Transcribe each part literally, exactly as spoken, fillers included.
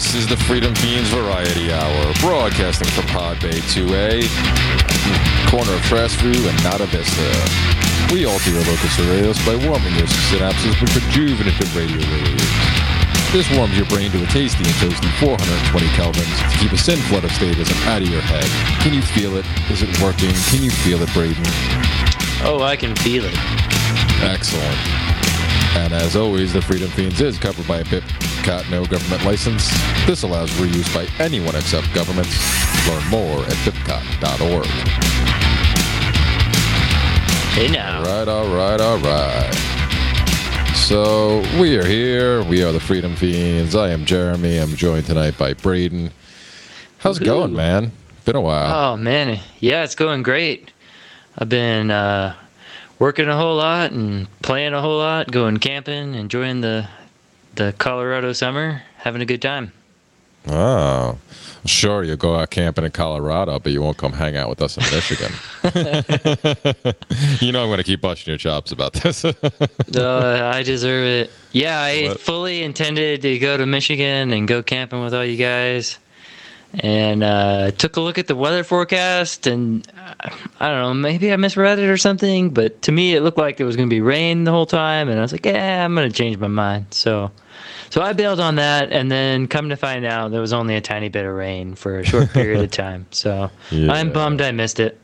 This is the Freedom Fiends Variety Hour, broadcasting from Pod Bay two A, corner of Trasview and Nada Vista. We alter your locus areas by warming your synapses with rejuvenative radio waves. This warms your brain to a tasty and toasty four hundred twenty kelvins to keep a sin flood of statism out of your head. Can you feel it? Is it working? Can you feel it, Braden? Oh, I can feel it. Excellent. And as always, the Freedom Fiends is covered by a B I P C A T no government license. This allows reuse by anyone except governments. Learn more at B I P C A T dot org. Hey now. All right, all right, all right. So we are here. We are the Freedom Fiends. I am Jeremy. I'm joined tonight by Braden. How's it going, man? Been a while. Oh, man. Yeah, it's going great. I've been uh, working a whole lot and playing a whole lot, going camping, enjoying the the Colorado summer, having a good time. Oh, sure, you'll go out camping in Colorado, but you won't come hang out with us in Michigan. You know I'm going to keep busting your chops about this. uh, I deserve it. Yeah, I What? fully intended to go to Michigan and go camping with all you guys. And uh, took a look at the weather forecast, and uh, I don't know, maybe I misread it or something, but to me it looked like there was going to be rain the whole time, and I was like, yeah, I'm going to change my mind. So so I bailed on that, and then come to find out there was only a tiny bit of rain for a short period of time. So Yeah. I'm bummed I missed it.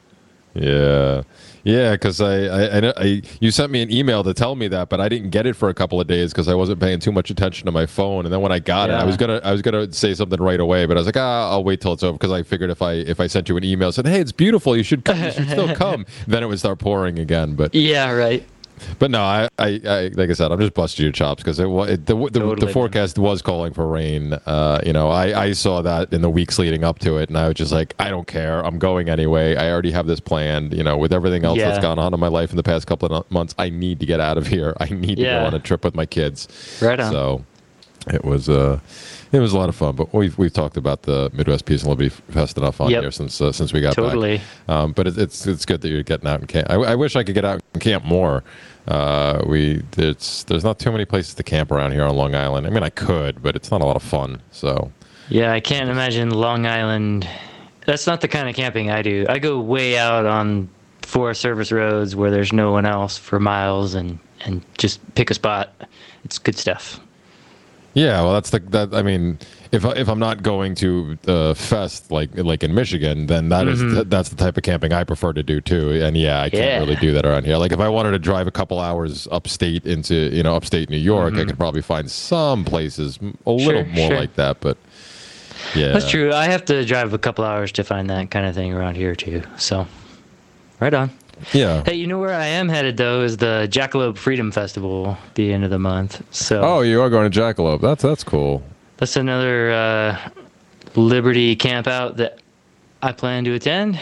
Yeah. Yeah, because I, I, I, I, you sent me an email to tell me that, but I didn't get it for a couple of days because I wasn't paying too much attention to my phone. And then when I got it, I Yeah. was gonna, I was gonna say something right away, but I was like, ah, I'll wait till it's over because I figured if I, if I sent you an email, said, hey, it's beautiful, you should, come, you should still come, then it would start pouring again. But, Yeah, right. but no, I, I, I like I said, I'm just busting your chops because it, wa- it, the, the, Totally, the man. forecast was calling for rain. Uh, you know, I, I saw that in the weeks leading up to it, and I was just like, I don't care, I'm going anyway. I already have this planned. You know, with everything else Yeah. that's gone on in my life in the past couple of months, I need to get out of here. I need to Yeah. go on a trip with my kids. Right on. So it was uh, it was a lot of fun. But we've we've talked about the Midwest Peace and Liberty Fest enough on Yep. here since uh, since we got Totally. back. Um, but it, it's it's good that you're getting out and camp. I, I wish I could get out and camp more. Uh, we there's there's not too many places to camp around here on Long Island. I mean, I could, but it's not a lot of fun. So Yeah, I can't imagine Long Island. That's not the kind of camping I do. I go way out on Forest Service roads where there's no one else for miles and, and just pick a spot. It's good stuff. yeah, well, that's the that. I mean, if I- if I'm not going to the fest like like in Michigan, then that is th- that's the type of camping I prefer to do too. And yeah, I can't Yeah. really do that around here. Like if I wanted to drive a couple hours upstate into you know upstate New York, I could probably find some places m- a little Sure, more sure. like that. But yeah, That's true. I have to drive a couple hours to find that kind of thing around here too. So, right on. Yeah. Hey, you know where I am headed though is the Jackalope Freedom Festival at the end of the month. So Oh, you are going to Jackalope. That's that's cool. that's another uh, Liberty camp out that I plan to attend,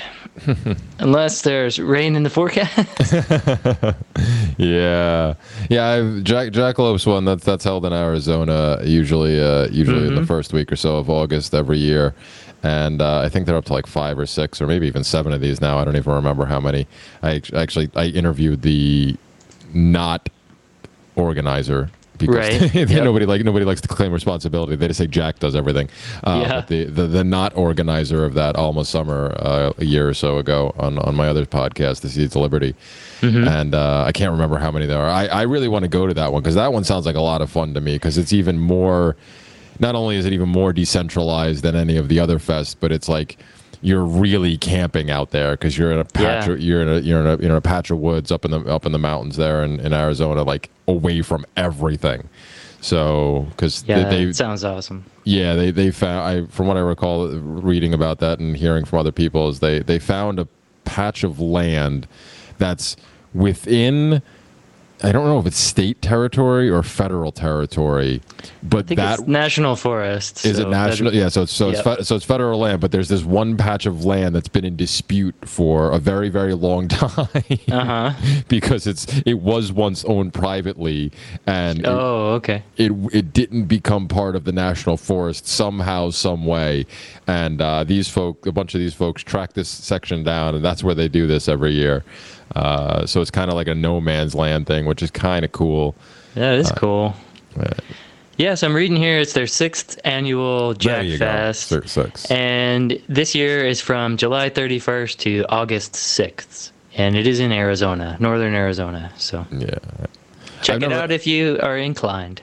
unless there's rain in the forecast. Yeah, yeah. I've, Jack Jackalope's one that's that's held in Arizona, usually uh, usually in the first week or so of August every year, and uh, I think they're up to like five or six or maybe even seven of these now. I don't even remember how many. I act- actually I interviewed the not organizer. Because Right. they- Yep. nobody like nobody likes to claim responsibility. They just say Jack does everything. Uh, Yeah. But the, the the not organizer of that Alma Summer uh, a year or so ago on, on my other podcast, The Seeds of Liberty, and uh, I can't remember how many there are. I, I really want to go to that one because that one sounds like a lot of fun to me because it's even more. Not only is it even more decentralized than any of the other fests, but it's like you're really camping out there because you're in a patch. Yeah. Of, you're in a you're in a you're in a patch of woods up in the up in the mountains there in, in Arizona, like away from everything. So because Yeah, they, they it sounds awesome. yeah, they they found. I from what I recall, reading about that and hearing from other people, is they they found a patch of land that's within. I don't know if it's state territory or federal territory, but I think that it's national forest. is so it national? that'd- Yeah, so it's so Yep. it's fe- so it's federal land, but there's this one patch of land that's been in dispute for a very very long time Uh-huh. because it's it was once owned privately and it- Oh, okay. it it didn't become part of the national forest somehow, some way, and uh, these folk, a bunch of these folks, track this section down, and that's where they do this every year. Uh, so it's kind of like a no man's land thing, which is kind of cool. That is cool. Uh, Yes, I'm reading here. It's their sixth annual There Jack you Fest. go. Six. And this year is from July thirty-first to August sixth. And it is in Arizona, northern Arizona. So Yeah. check I've it never- out if you are inclined.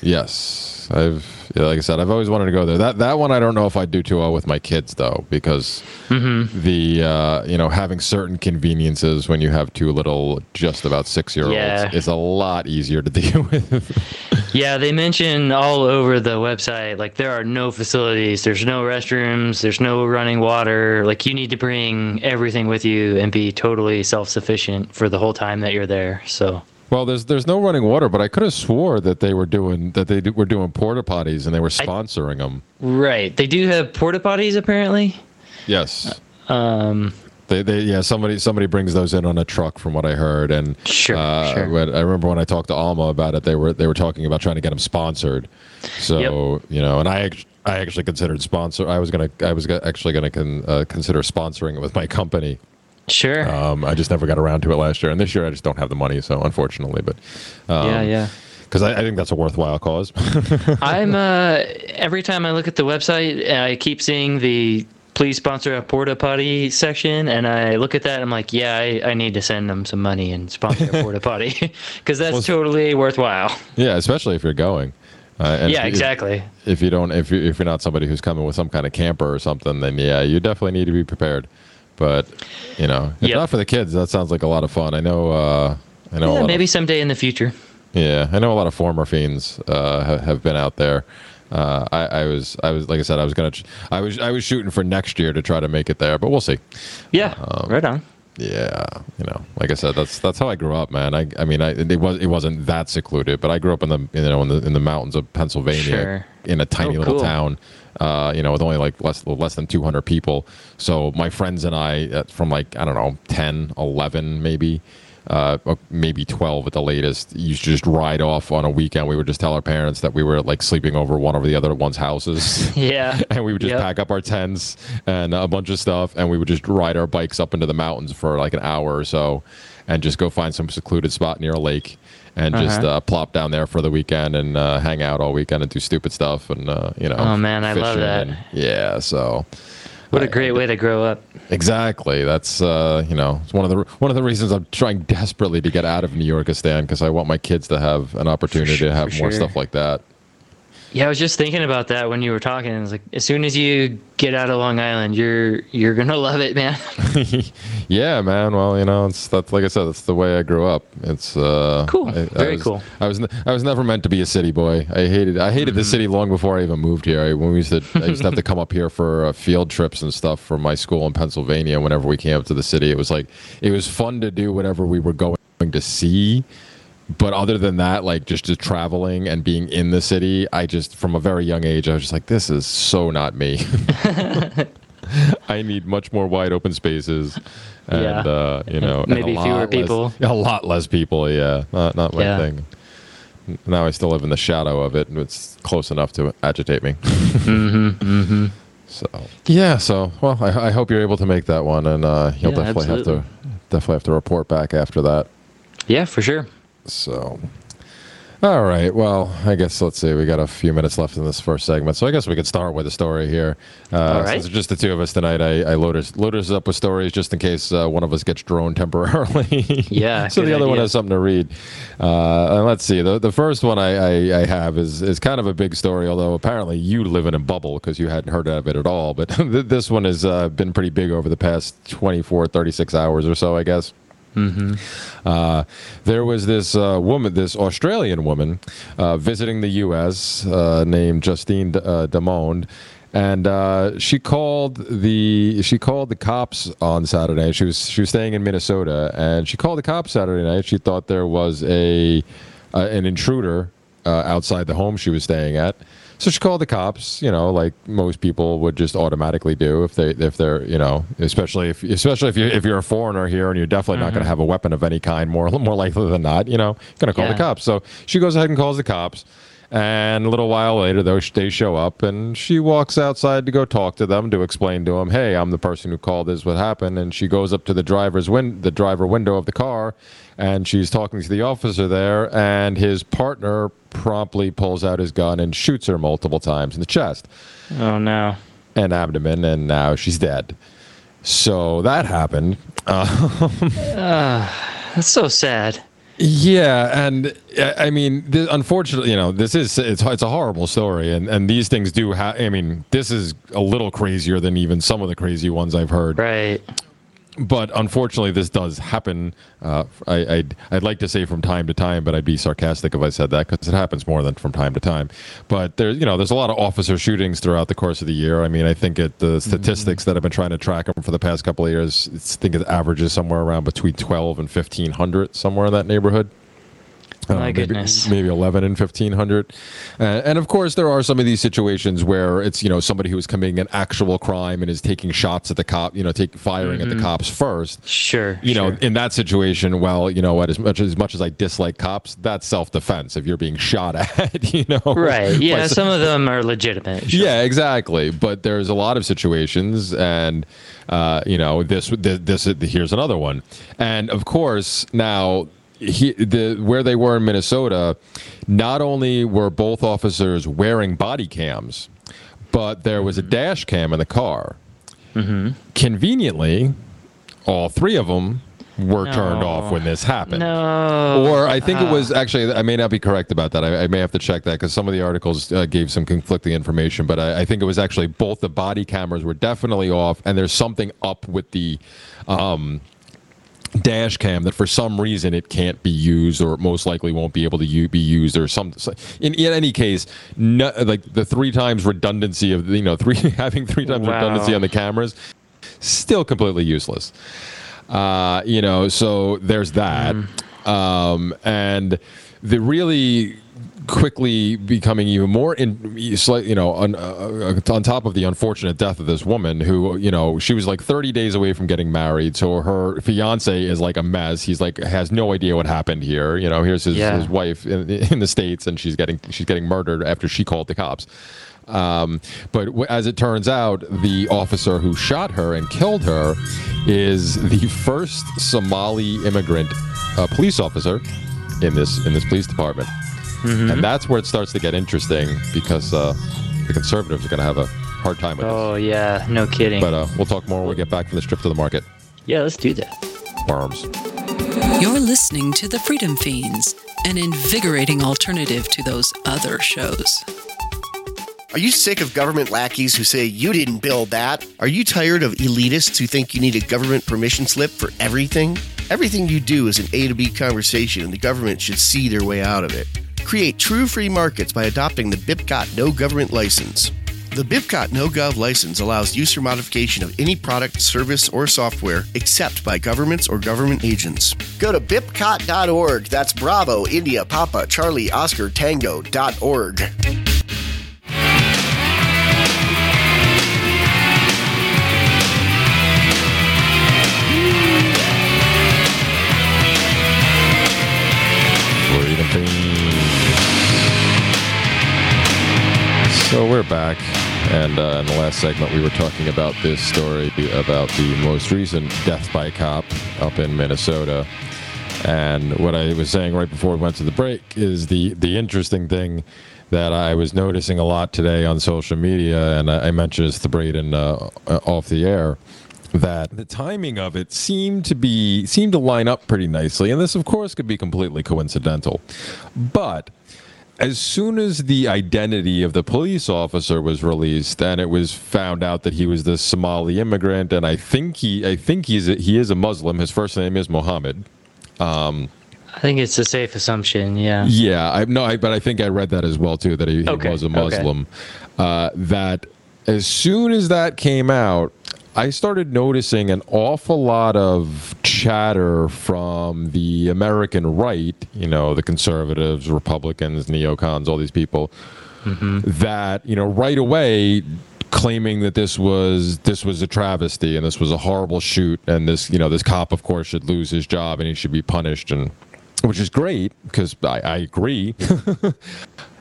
Yes, I've yeah, like I said, I've always wanted to go there. That that one I don't know if I'd do too well with my kids though, because Mm-hmm. the uh, you know having certain conveniences when you have two little just about six year olds Yeah. is a lot easier to deal with. Yeah, they mention all over the website, like there are no facilities, there's no restrooms, there's no running water. Like you need to bring everything with you and be totally self-sufficient for the whole time that you're there. So Well, there's there's no running water, but I could have swore that they were doing that they were doing porta potties and they were sponsoring them. right, they do have porta potties apparently. Yes. Um, They, they, yeah, somebody, somebody brings those in on a truck, from what I heard, and Sure, uh, sure. when, I remember when I talked to Alma about it, they were, they were talking about trying to get them sponsored. So Yep. you know, and I, act- I actually considered sponsor. I was gonna, I was go- actually gonna con, uh, consider sponsoring it with my company. sure. Um, I just never got around to it last year, and this year I just don't have the money, so unfortunately, but um, yeah, yeah. because I, I think that's a worthwhile cause. I'm uh, every time I look at the website, I keep seeing the please sponsor a porta potty section, and I look at that, and I'm like, yeah, I, I need to send them some money and sponsor a porta potty because that's Well, totally worthwhile. Yeah, especially if you're going. Uh, and Yeah, if- exactly. If you don't, if you if you're not somebody who's coming with some kind of camper or something, then yeah, you definitely need to be prepared. But you know, if Yep. not for the kids, that sounds like a lot of fun. I know. Uh, I know. a Yeah, lot maybe Of, someday in the future. yeah, I know a lot of former fiends uh, have, have been out there. Uh, I, I was, I was, like I said, I was gonna, ch- I was, I was shooting for next year to try to make it there, but we'll see. Yeah, Um, right on. Yeah, you know, like I said, that's that's how I grew up, man. I, I mean, I it was it wasn't that secluded, but I grew up in the you know in the in the mountains of Pennsylvania, Sure. in a tiny Oh, little cool. town, uh, you know, with only like less less than two hundred people. So my friends and I, uh, from like I don't know, ten, eleven maybe, uh, or maybe twelve at the latest, used to just ride off on a weekend. We would just tell our parents that we were like sleeping over one of the other one's houses. Yeah. And we would just Yep. pack up our tents and a bunch of stuff, and we would just ride our bikes up into the mountains for like an hour or so, and just go find some secluded spot near a lake, and just Uh-huh. uh, plop down there for the weekend and uh, hang out all weekend and do stupid stuff, and uh, you know. Oh, man, I love fishing that. and- yeah, so. What a I- great way to grow up. Exactly. That's uh, you know, it's one of the one of the reasons I'm trying desperately to get out of New Yorkistan, because I want my kids to have an opportunity sure, to have for more sure. stuff like that. Yeah, I was just thinking about that when you were talking. It's like as soon as you get out of Long Island, you're you're gonna love it, man. Yeah, man. Well, you know, it's that's like I said, that's the way I grew up. It's uh, Cool. I, I Very was- cool. I was n- I was never meant to be a city boy. I hated I hated Mm-hmm. the city long before I even moved here. I, when we used to I used to have to come up here for uh, field trips and stuff from my school in Pennsylvania. Whenever we came up to the city, it was like it was fun to do whatever we were going to see. But other than that, like just, just traveling and being in the city, I just, from a very young age, I was just like, this is so not me. I need much more wide open spaces, and Yeah. uh, you know, and Maybe a fewer lot less- people. a lot less people. Yeah, not not my Yeah. thing. Now I still live in the shadow of it, and it's close enough to agitate me. Mm-hmm. Mm-hmm. So yeah, so well, I, I hope you're able to make that one, and uh, you'll Yeah, definitely absolutely. have to definitely have to report back after that. Yeah, for sure. So, all right. Well, I guess let's see. We got a few minutes left in this first segment, so I guess we could start with a story here. Uh, All right. Since it's just the two of us tonight, I, I load us load us up with stories just in case uh, one of us gets droned temporarily. Yeah, so good the other one idea. has something to read. Uh, and let's see. The the first one I, I, I have is is kind of a big story, although apparently you live in a bubble because you hadn't heard of it at all. But th- this one has uh, been pretty big over the past twenty-four, thirty-six hours or so, I guess. Mm-hmm. Uh, there was this uh, woman, this Australian woman, uh, visiting the U S uh, named Justine D- uh, Damond, and uh, she called the she called the cops on Saturday. She was she was staying in Minnesota, and she called the cops Saturday night. She thought there was a uh, an intruder uh, outside the home she was staying at. So she called the cops, you know, like most people would just automatically do if they if they're, you know, especially if especially if you if you're a foreigner here and you're definitely not going to have a weapon of any kind, more more likely than not, you know, going to call Yeah. the cops. So she goes ahead and calls the cops, And a little while later, though, they show up, and she walks outside to go talk to them, to explain to them, hey, I'm the person who called, this is what happened. And she goes up to the driver's win- the driver window of the car, and she's talking to the officer there, and his partner promptly pulls out his gun and shoots her multiple times in the chest. Oh, no. And abdomen, and now she's dead. So that happened. Um, uh, that's so sad. Yeah, and I mean, th- unfortunately, you know, this is it's it's a horrible story, and, and these things do have. I mean, this is a little crazier than even some of the crazy ones I've heard. Right. But unfortunately, this does happen. Uh, I, I'd I'd like to say from time to time, but I'd be sarcastic if I said that, because it happens more than from time to time. But there's you know there's a lot of officer shootings throughout the course of the year. I mean, I think it, the statistics mm-hmm. that I've been trying to track them for the past couple of years, it's, I think it averages somewhere around between twelve and fifteen hundred, somewhere in that neighborhood. My uh, maybe, goodness. Maybe eleven and fifteen hundred. Uh, and of course, there are some of these situations where it's, you know, somebody who is committing an actual crime and is taking shots at the cop, you know, take, firing mm-hmm. at the cops first. Sure. You sure. know, in that situation, well, you know what, as much as much as I dislike cops, that's self-defense if you're being shot at, you know. Right. Yeah. Some of them are legitimate. Sure. Yeah, exactly. But there's a lot of situations, and, uh, you know, this, this, this, here's another one. And of course, now, He, the where they were in Minnesota, not only were both officers wearing body cams, but there was a dash cam in the car. Mm-hmm. Conveniently, all three of them were no. turned off when this happened. No. Or I think uh. it was actually, I may not be correct about that. I, I may have to check that, because some of the articles uh, gave some conflicting information, but I, I think it was actually both the body cameras were definitely off, and there's something up with the um, dash cam that for some reason it can't be used, or most likely won't be able to u- be used, or some. In, in any case, no, like the three times redundancy of you know three having three times wow. redundancy on the cameras, still completely useless. Uh, you know, so there's that, mm. um, and the really quickly becoming even more in, you know, on, uh, on top of the unfortunate death of this woman who, you know, she was like thirty days away from getting married. So her fiance is like a mess. He's like, has no idea what happened here. You know, here's his, yeah. his wife in, in the States, and she's getting, she's getting murdered after she called the cops. Um, but w- as it turns out, the officer who shot her and killed her is the first Somali immigrant uh, police officer in this, in this police department. Mm-hmm. And that's where it starts to get interesting, because uh, the conservatives are going to have a hard time with oh, this. Oh, yeah. No kidding. But uh, we'll talk more when we get back from this trip to the market. Yeah, let's do that. Worms. You're listening to The Freedom Fiends, an invigorating alternative to those other shows. Are you sick of government lackeys who say you didn't build that? Are you tired of elitists who think you need a government permission slip for everything? Everything you do is an A to B conversation, and the government should see their way out of it. Create true free markets by adopting the BIPCOT No Government License. The BIPCOT No Gov license allows use or modification of any product, service, or software except by governments or government agents. Go to bipcot dot org. That's Bravo, India, Papa, Charlie, Oscar, Tango dot org. So we're back, and uh, in the last segment we were talking about this story about the most recent death by cop up in Minnesota. And what I was saying right before we went to the break is the, the interesting thing that I was noticing a lot today on social media, and I, I mentioned this to Braden uh, off the air, that the timing of it seemed to be seemed to line up pretty nicely. And this, of course, could be completely coincidental. But as soon as the identity of the police officer was released, and it was found out that he was this Somali immigrant, and I think he, I think he's a, he is a Muslim. His first name is Mohammed. Um, I think it's a safe assumption. Yeah. Yeah. I no, I, but I think I read that as well too. That he, okay. he was a Muslim. Okay. Uh, that as soon as that came out, I started noticing an awful lot of chatter from the American right, you know, the conservatives, Republicans, neocons, all these people, mm-hmm. that, you know, right away claiming that this was this was a travesty and this was a horrible shoot, and this, you know, this cop, of course, should lose his job and he should be punished, and which is great, because I, I agree.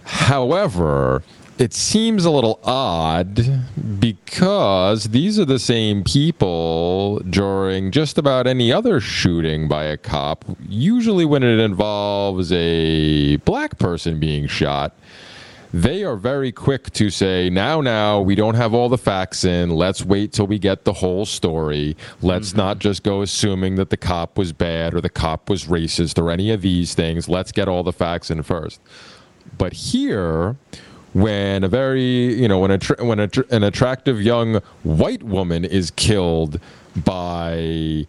However, it seems a little odd because these are the same people during just about any other shooting by a cop. Usually when it involves a black person being shot, they are very quick to say, now, now, we don't have all the facts in. Let's wait till we get the whole story. Let's mm-hmm. not just go assuming that the cop was bad or the cop was racist or any of these things. Let's get all the facts in first. But here, when a very, you know, when a when a, an attractive young white woman is killed by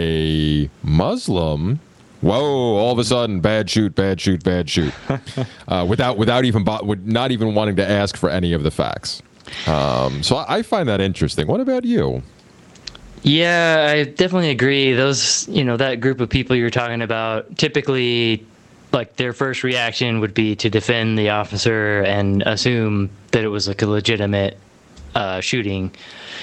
a Muslim, whoa! All of a sudden, bad shoot, bad shoot, bad shoot, uh, without without even not even wanting to ask for any of the facts. Um, so I, I find that interesting. What about you? Yeah, I definitely agree. Those, you know, that group of people you're talking about, typically, like, their first reaction would be to defend the officer and assume that it was like a legitimate uh, shooting.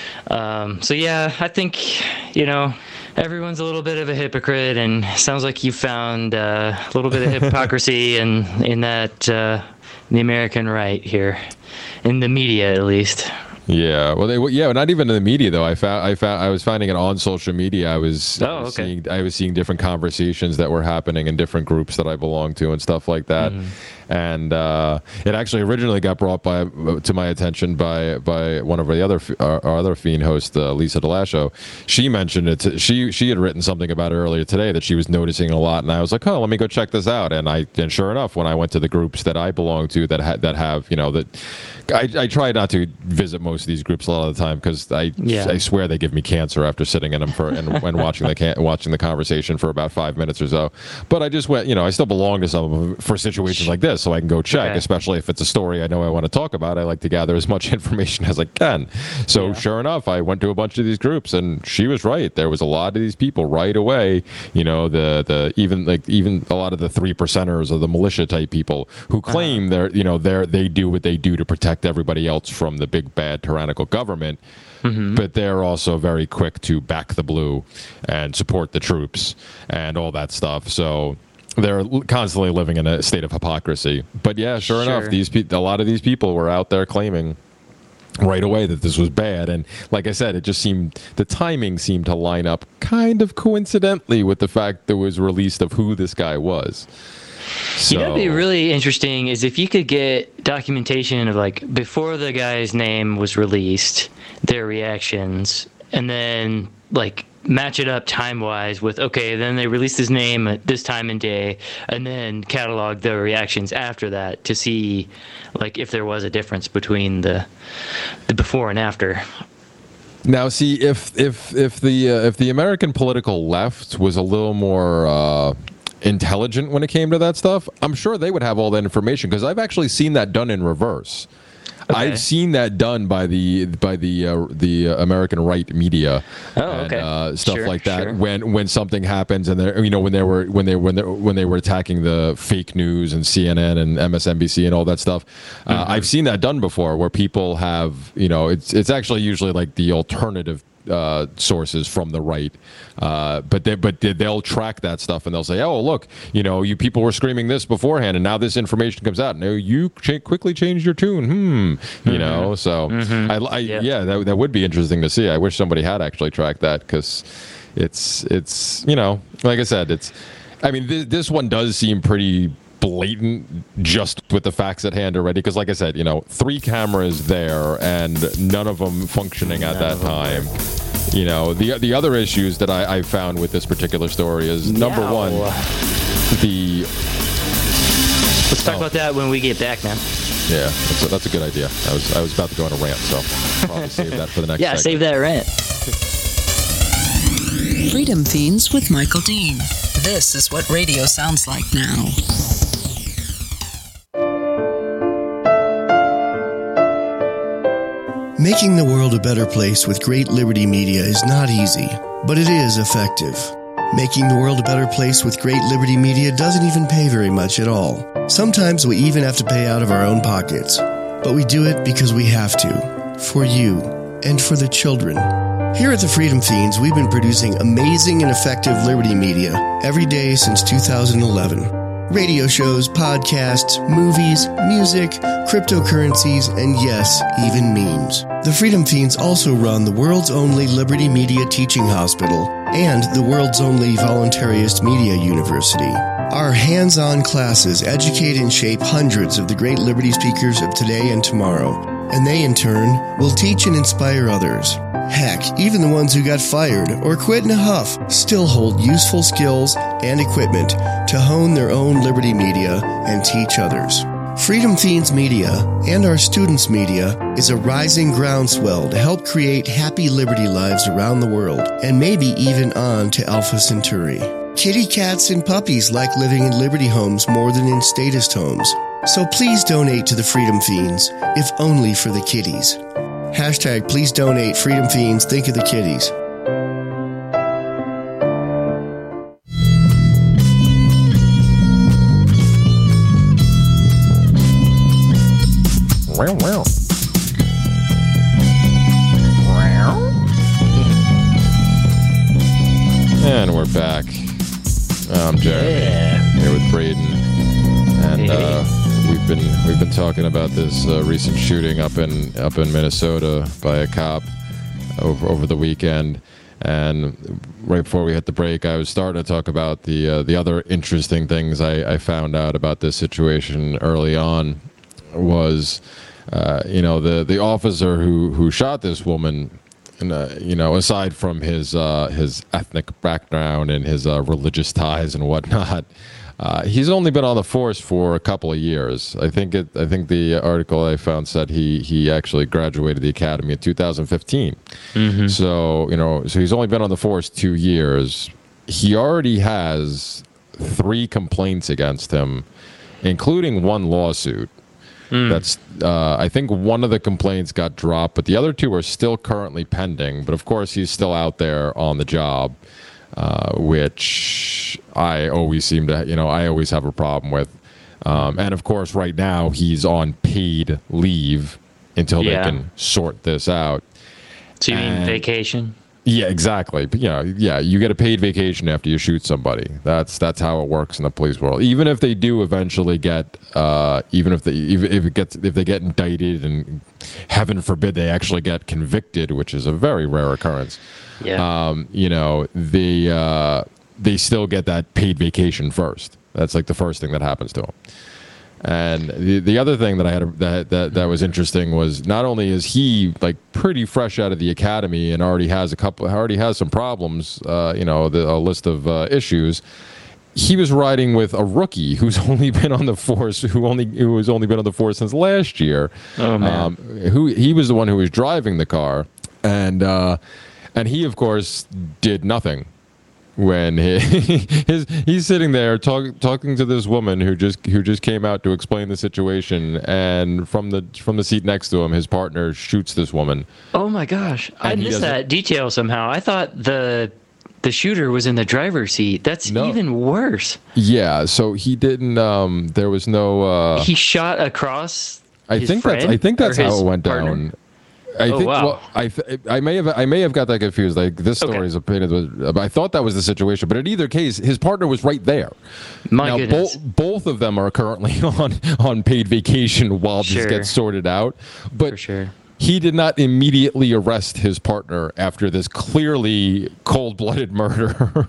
Um, so yeah, I think, you know, everyone's a little bit of a hypocrite, and sounds like you found uh, a little bit of hypocrisy in in that uh, the American right here, in the media at least. Yeah, well, they, yeah, not even in the media though. I found, I found, I was finding it on social media. I was, oh, I was okay. seeing, I was seeing different conversations that were happening in different groups that I belong to and stuff like that. Mm-hmm. And uh, it actually originally got brought by to my attention by by one of the other our, our other Fiend host, uh, Lisa DeLasho. She mentioned it. To, she she had written something about it earlier today that she was noticing a lot, and I was like, oh, let me go check this out. And I and sure enough, when I went to the groups that I belong to that ha- that have, you know, that I, I try not to visit most of these groups a lot of the time because I yeah. I swear they give me cancer after sitting in them for and, and watching the can- watching the conversation for about five minutes or so. But I just went, you know, I still belong to some of them for situations like this, so I can go check. Okay. Especially if it's a story I know I want to talk about. I like to gather as much information as I can. So yeah. sure enough, I went to a bunch of these groups, and she was right. There was a lot of these people right away. You know, the the even like even a lot of the three percenters or the militia type people who claim uh-huh. they're you know they're they do what they do to protect everybody else from the big bad tyrannical government. Mm-hmm. But they're also very quick to back the blue and support the troops and all that stuff. So they're constantly living in a state of hypocrisy. But yeah, sure, sure. enough, these pe- a lot of these people were out there claiming right away that this was bad. And like I said, it just seemed, the timing seemed to line up kind of coincidentally with the fact that was released of who this guy was. So, you know, what'd be really interesting is if you could get documentation of, like, before the guy's name was released, their reactions, and then, like, match it up time-wise with, okay, then they released his name at this time and day, and then catalog the reactions after that to see, like, if there was a difference between the the before and after. Now, see, if if if the uh, if the American political left was a little more uh, intelligent when it came to that stuff, I'm sure they would have all that information, because I've actually seen that done in reverse. Okay. I've seen that done by the by the uh, the uh, American right media oh, and okay. uh, stuff sure, like that. Sure. When when something happens and they you know when they were when they when they when they were attacking the fake news and C N N and M S N B C and all that stuff, uh, mm-hmm. I've seen that done before, where people have you know it's it's actually usually like the alternative Uh, sources from the right, uh, but they but they, they'll track that stuff and they'll say, oh look, you know, you people were screaming this beforehand, and now this information comes out. No, you ch- quickly changed your tune. Hmm, you mm-hmm. know. So mm-hmm. I, I yeah, yeah that, that would be interesting to see. I wish somebody had actually tracked that, because it's it's you know, like I said, it's. I mean, th- this one does seem pretty blatant just with the facts at hand already, because like I said, you know, three cameras there and none of them functioning at that time. You know, the the other issues that I, I found with this particular story is number now. one, the let's talk oh. about that when we get back, man. Yeah, that's a, that's a good idea. I was I was about to go on a rant, so I'll probably save that for the next yeah segment. Save that rant. Freedom Fiends with Michael Dean. This is what radio sounds like now. Making the world a better place with Great Liberty Media is not easy, but it is effective. Making the world a better place with Great Liberty Media doesn't even pay very much at all. Sometimes we even have to pay out of our own pockets, but we do it because we have to, for you, and for the children. Here at the Freedom Fiends, we've been producing amazing and effective Liberty Media every day since two thousand eleven. Radio shows, podcasts, movies, music, cryptocurrencies, and yes, even memes. The Freedom Fiends also run the world's only Liberty Media Teaching Hospital and the world's only voluntarist media university. Our hands-on classes educate and shape hundreds of the great Liberty speakers of today and tomorrow, and they, in turn, will teach and inspire others. Heck, even the ones who got fired or quit in a huff still hold useful skills and equipment to hone their own Liberty Media and teach others. Freedom Fiends Media and our students' media is a rising groundswell to help create happy Liberty lives around the world, and maybe even on to Alpha Centauri. Kitty cats and puppies like living in Liberty homes more than in statist homes. So please donate to the Freedom Fiends, if only for the kitties. Hashtag please donate Freedom Fiends, think of the kitties. Wow, wow. And we're back. I'm Jeremy, Yeah. here with Braden, and Hey. uh, we've been we've been talking about this uh, recent shooting up in up in Minnesota by a cop over over the weekend. And right before we hit the break, I was starting to talk about the uh, the other interesting things I, I found out about this situation early on. Was uh, you know the the officer who who shot this woman. And, uh, you know, aside from his uh, his ethnic background and his uh, religious ties and whatnot, uh, he's only been on the force for a couple of years. I think it. I think the article I found said he he actually graduated the academy in two thousand fifteen. Mm-hmm. So you know, so he's only been on the force two years. He already has three complaints against him, including one lawsuit. Mm. That's, uh, I think one of the complaints got dropped, but the other two are still currently pending. But of course, he's still out there on the job, uh, which I always seem to, you know, I always have a problem with. Um, and of course, right now he's on paid leave until Yeah. they can sort this out. So you mean And- vacation? Yeah, exactly. But, you know, yeah, you get a paid vacation after you shoot somebody. That's that's how it works in the police world. Even if they do eventually get, uh, even if they even if it gets if they get indicted and heaven forbid they actually get convicted, which is a very rare occurrence. Yeah. Um, you know, they uh, they still get that paid vacation first. That's like the first thing that happens to them. And the the other thing that I had that, that that was interesting was not only is he like pretty fresh out of the academy and already has a couple already has some problems, uh, you know, the, a list of uh, issues. He was riding with a rookie who's only been on the force, who only who has only been on the force since last year. Oh man, um, who he was the one who was driving the car, and uh, and he of course did nothing. When he, his, he's sitting there talk, talking to this woman who just who just came out to explain the situation, and from the from the seat next to him, his partner shoots this woman. oh my gosh, I And he missed doesn't- that detail somehow. I thought the the shooter was in the driver's seat. That's No. even worse. Yeah, so he didn't. Um, there was no. Uh, He shot across. I his think that's. I friend think that's or how his it went partner? down. I Oh, think. wow. Well, I th- I may have I may have got that confused. Like this story Okay. is a painted. With, I thought that was the situation, but in either case, his partner was right there. My now, goodness. both both of them are currently on on paid vacation while Sure. this gets sorted out. But For sure. he did not immediately arrest his partner after this clearly cold-blooded murder.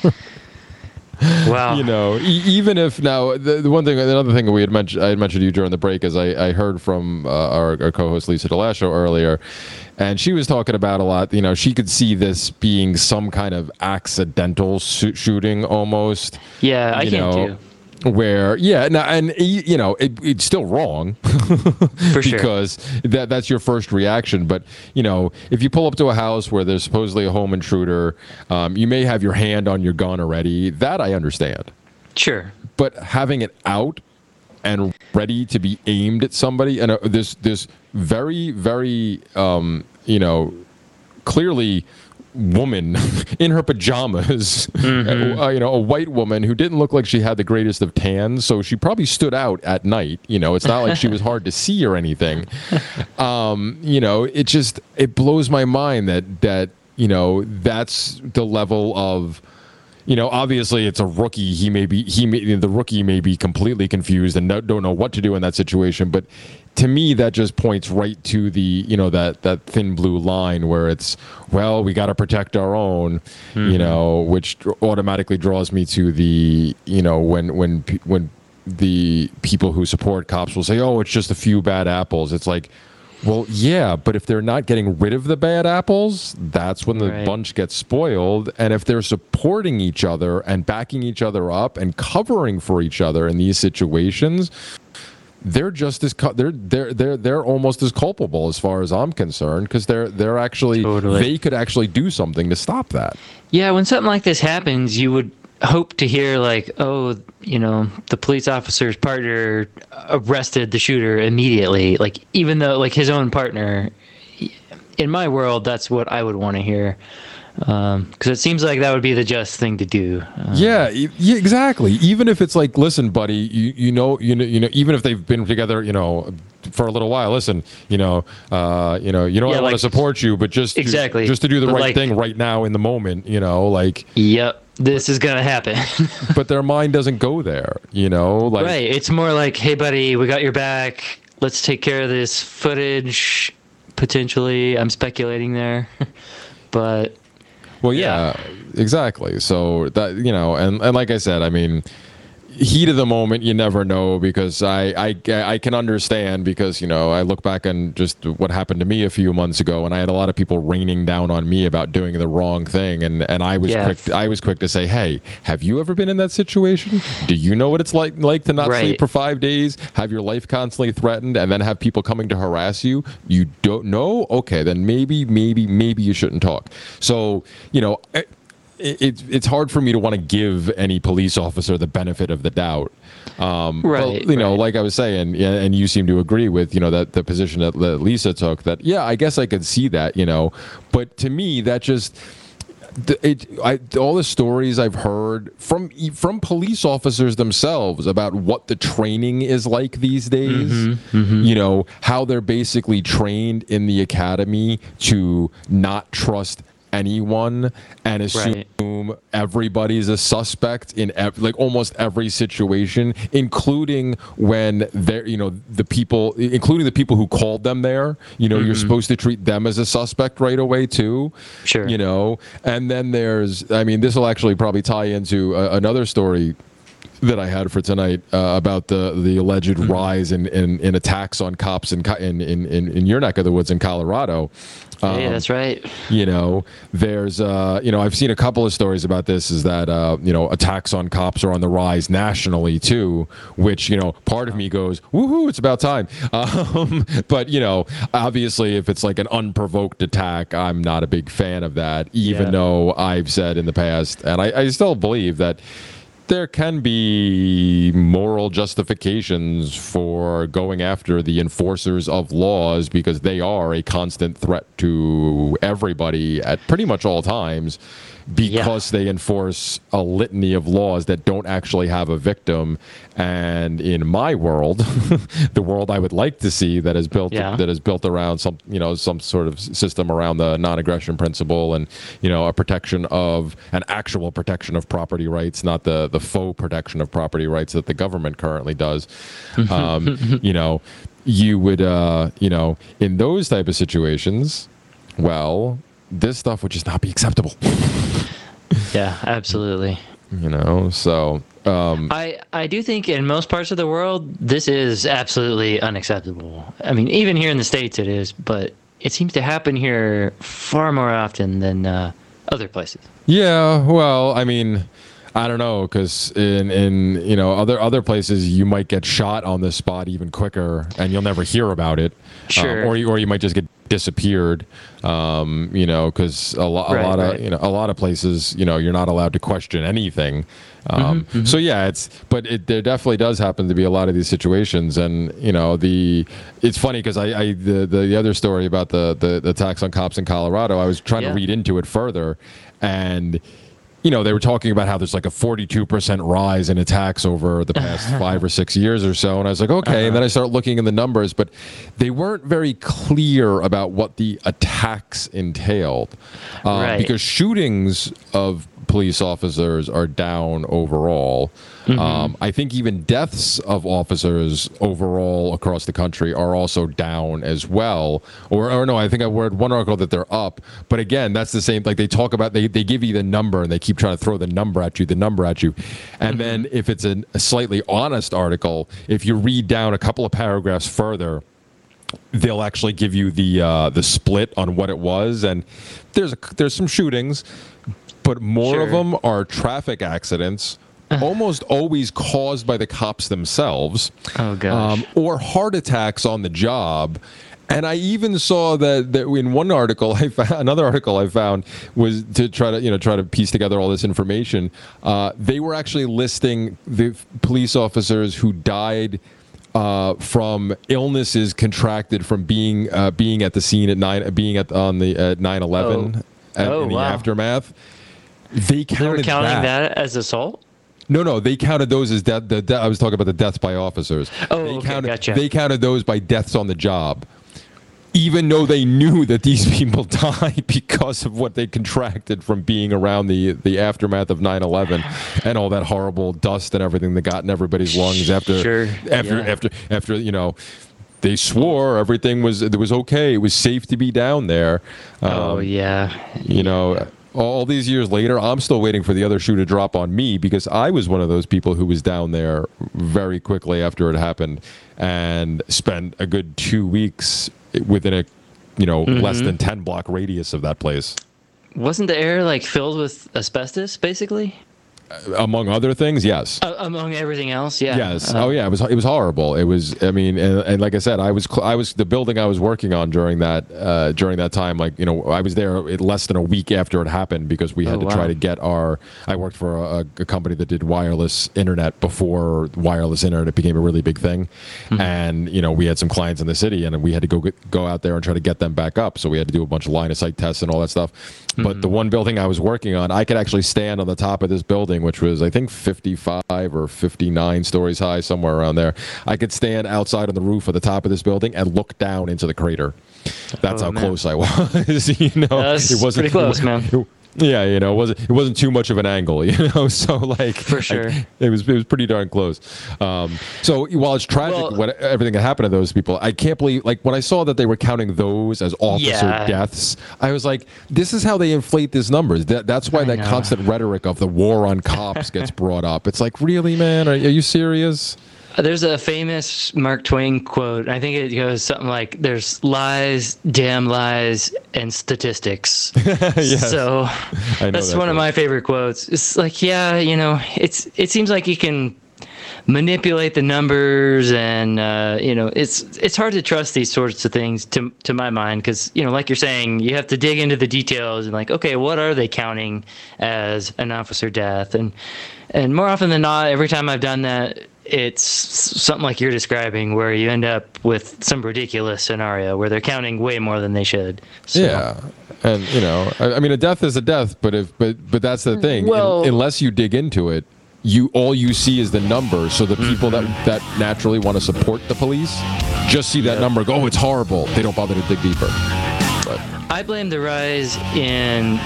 Wow. You know, e- even if now the, the one thing, another thing we had mentioned, I had mentioned to you during the break, is I, I heard from uh, our, our co-host Lisa DeLasio earlier, and she was talking about a lot. You know, she could see this being some kind of accidental su- shooting almost. Yeah, I you can know, too. Where, yeah, no, and y- you know, it, it's still wrong For sure. because that that's your first reaction. But you know, if you pull up to a house where there's supposedly a home intruder, um, you may have your hand on your gun already. That I understand. Sure. But having it out and ready to be aimed at somebody, and uh, this this very very um, you know clearly woman in her pajamas, Mm-hmm. uh, you know, a white woman who didn't look like she had the greatest of tans, so she probably stood out at night. You know, it's not like she was hard to see or anything. Um, you know, it just it blows my mind that that you know that's the level of you know, obviously it's a rookie. He may be he may, the rookie may be completely confused and no, don't know what to do in that situation. But to me, that just points right to the, you know, that that thin blue line where it's, well, we got to protect our own, mm-hmm. you know, which automatically draws me to the, you know, when when when the people who support cops will say, oh, it's just a few bad apples. It's like, well, yeah, but if they're not getting rid of the bad apples, that's when the right. bunch gets spoiled. And if they're supporting each other and backing each other up and covering for each other in these situations, they're just as cu- they're they're they're they're almost as culpable as far as I'm concerned, because they're they're actually totally. they could actually do something to stop that. Yeah, when something like this happens, you would hope to hear like, oh, you know, the police officer's partner arrested the shooter immediately, like even though like his own partner. In my world, that's what I would want to hear. Because um, it seems like that would be the just thing to do. Um, yeah, yeah, exactly. Even if it's like, listen, buddy, you you know, you know, you know, even if they've been together, you know, for a little while, listen, you know, uh, you know, you know, yeah, I like, want to support you, but just exactly, to, just to do the but right like, thing right now in the moment, you know, like. Yep, this is gonna happen. But their mind doesn't go there, you know, like. Right. It's more like, hey, buddy, we got your back. Let's take care of this footage. Potentially, I'm speculating there, but. Well, yeah, yeah, exactly. So that, you know, and, and like I said, I mean, heat of the moment, you never know, because I, I, I can understand, because, you know, I look back on just what happened to me a few months ago, and I had a lot of people raining down on me about doing the wrong thing, and, and I was yeah. quick I was quick to say, hey, have you ever been in that situation? Do you know what it's like like to not right. sleep for five days, have your life constantly threatened, and then have people coming to harass you? You don't know? Okay, then maybe, maybe, maybe you shouldn't talk. So, you know, it, It, it's hard for me to want to give any police officer the benefit of the doubt. Um, right. But, you know, right. like I was saying, and you seem to agree with, you know, that the position that Lisa took, that, yeah, I guess I could see that, you know, but to me, that just, it, I, all the stories I've heard from, from police officers themselves about what the training is like these days, mm-hmm, mm-hmm. you know, how they're basically trained in the academy to not trust anyone and assume right. everybody's a suspect in ev- like almost every situation, including when they're, you know, the people, including the people who called them there, you know, mm-hmm. you're supposed to treat them as a suspect right away too. Sure. You know, and then there's, I mean, this will actually probably tie into uh, another story that I had for tonight uh, about the the alleged mm-hmm. rise in, in, in attacks on cops in, in in in your neck of the woods in Colorado. Um, yeah, that's right. You know, there's, uh, you know, I've seen a couple of stories about this, is that, uh, you know, attacks on cops are on the rise nationally too, which, you know, part of me goes, woohoo, it's about time. Um, but, you know, obviously if it's like an unprovoked attack, I'm not a big fan of that, even yeah. though I've said in the past, and I, I still believe that there can be moral justifications for going after the enforcers of laws, because they are a constant threat to everybody at pretty much all times, because yeah. they enforce a litany of laws that don't actually have a victim. And in my world, the world I would like to see that is built yeah. that is built around some, you know, some sort of system around the non-aggression principle, and, you know, a protection of an actual protection of property rights, not the the faux protection of property rights that the government currently does. um, you know, you would, uh, you know, in those type of situations, well, this stuff would just not be acceptable. Yeah, absolutely. You know, so um, I I do think in most parts of the world this is absolutely unacceptable. I mean, even here in the States it is, but it seems to happen here far more often than uh, other places. Yeah, well, I mean, I don't know, because in, in you know other other places you might get shot on the spot even quicker, and you'll never hear about it. Sure. Um, or you, or you might just get disappeared. Um, you know, because a, lo- a right, lot right. of you know a lot of places, you know, you're not allowed to question anything. Um, mm-hmm, mm-hmm. So yeah, it's but it there definitely does happen to be a lot of these situations, and you know the it's funny because I, I the, the the other story about the, the the attacks on cops in Colorado, I was trying yeah. to read into it further, and you know, they were talking about how there's like a forty-two percent rise in attacks over the past five or six years or so. And I was like, okay. Uh-huh. And then I started looking in the numbers, but they weren't very clear about what the attacks entailed. Uh, right. Because shootings of police officers are down overall. Mm-hmm. Um, I think even deaths of officers overall across the country are also down as well. Or, or no, I think I read one article that they're up. But again, that's the same. Like they talk about, they, they give you the number and they keep trying to throw the number at you, the number at you. And mm-hmm. then if it's a, a slightly honest article, if you read down a couple of paragraphs further, they'll actually give you the uh, the split on what it was. And there's a, there's some shootings, but more sure. of them are traffic accidents. Almost always caused by the cops themselves. Oh, gosh. Um, or heart attacks on the job. And I even saw that, that in one article, I found, another article I found was to try to, you know, try to piece together all this information. Uh, they were actually listing the police officers who died uh, from illnesses contracted from being uh, being at the scene at nine, being at on the at nine eleven oh. at, oh, in the wow. aftermath. They counted they were counting that. that as assault. No, no, they counted those as death. The de- I was talking about the deaths by officers. Oh, they okay, counted, gotcha. They counted those by deaths on the job, even though they knew that these people died because of what they contracted from being around the the aftermath of nine eleven and all that horrible dust and everything that got in everybody's lungs after sure. after yeah. after after you know. They swore everything was it was okay. It was safe to be down there. Um, oh yeah, you know. All these years later, I'm still waiting for the other shoe to drop on me because I was one of those people who was down there very quickly after it happened and spent a good two weeks within a, you know, mm-hmm. less than ten block radius of that place. Wasn't the air like filled with asbestos, basically? Among other things, yes. Uh, among everything else, yeah. Yes. Uh, oh, yeah. It was. It was horrible. It was. I mean, and, and like I said, I was. Cl- I was the building I was working on during that. Uh, during that time, like you know, I was there less than a week after it happened because we had oh, to wow. try to get our. I worked for a, a company that did wireless internet before wireless internet became a really big thing, mm-hmm. and you know, we had some clients in the city, and we had to go get, go out there and try to get them back up. So we had to do a bunch of line of sight tests and all that stuff. Mm-hmm. But the one building I was working on, I could actually stand on the top of this building, which was I think fifty-five or fifty-nine stories high, somewhere around there. I could stand outside on the roof of the top of this building and look down into the crater. That's oh, how man. close I was. you know, That's it wasn't pretty close, it, man. It, yeah, you know, it wasn't it wasn't too much of an angle, you know. So like, for sure, I, it was it was pretty darn close. Um, so while it's tragic, well, what everything that happened to those people, I can't believe. Like when I saw that they were counting those as officer yeah. deaths, I was like, this is how they inflate these numbers. That that's why I that know. constant rhetoric of the war on cops gets brought up. It's like, really, man, are, are you serious? There's a famous Mark Twain quote. I think it goes something like, "There's lies, damn lies, and statistics." yes. So I know that's that one quote. of my favorite quotes. It's like, yeah, you know, it's it seems like you can manipulate the numbers, and uh, you know, it's it's hard to trust these sorts of things to to my mind because you know, like you're saying, you have to dig into the details and like, okay, what are they counting as an officer death? And and more often than not, every time I've done that, it's something like you're describing where you end up with some ridiculous scenario where they're counting way more than they should. So. Yeah. And, you know, I, I mean, a death is a death, but if but but that's the thing. Well, In, unless you dig into it, you all you see is the number. So the people that, that naturally want to support the police just see that yep. number, go, oh, it's horrible. They don't bother to dig deeper. But I blame the rise in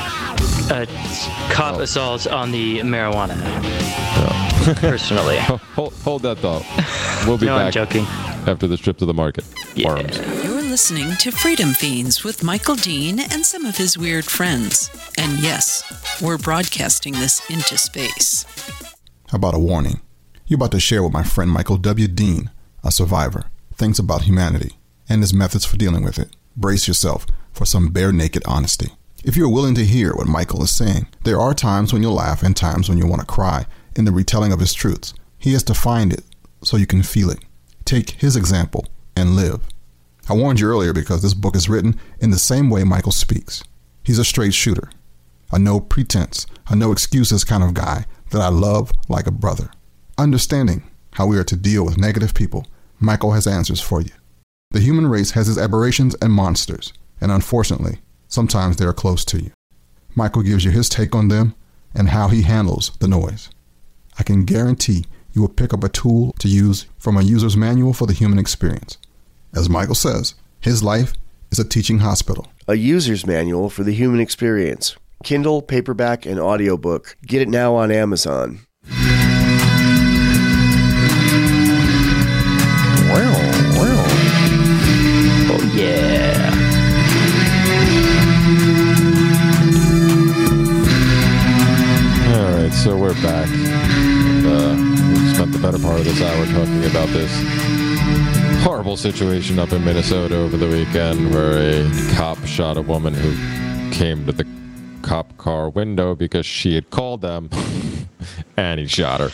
uh, cop oh. assaults on the marijuana. Yeah. Personally. hold, hold that thought. We'll be no, back I'm joking. after this trip to the market. Yeah. Farms. You're listening to Freedom Fiends with Michael Dean and some of his weird friends. And yes, we're broadcasting this into space. How about a warning? You're about to share with my friend Michael W. Dean, a survivor, things about humanity and his methods for dealing with it. Brace yourself for some bare naked honesty. If you're willing to hear what Michael is saying, there are times when you'll laugh and times when you'll want to cry in the retelling of his truths. He has defined it so you can feel it. Take his example and live. I warned you earlier because this book is written in the same way Michael speaks. He's a straight shooter, a no pretense, a no excuses kind of guy that I love like a brother. Understanding how we are to deal with negative people, Michael has answers for you. The human race has its aberrations and monsters, and unfortunately, sometimes they are close to you. Michael gives you his take on them, and how he handles the noise. I can guarantee you will pick up a tool to use from a user's manual for the human experience. As Michael says, his life is a teaching hospital. A user's manual for the human experience. Kindle, paperback, and audiobook. Get it now on Amazon. Well, well. Oh, yeah. All right, so we're back. Uh, we spent the better part of this hour talking about this horrible situation up in Minnesota over the weekend where a cop shot a woman who came to the cop car window because she had called them and he shot her.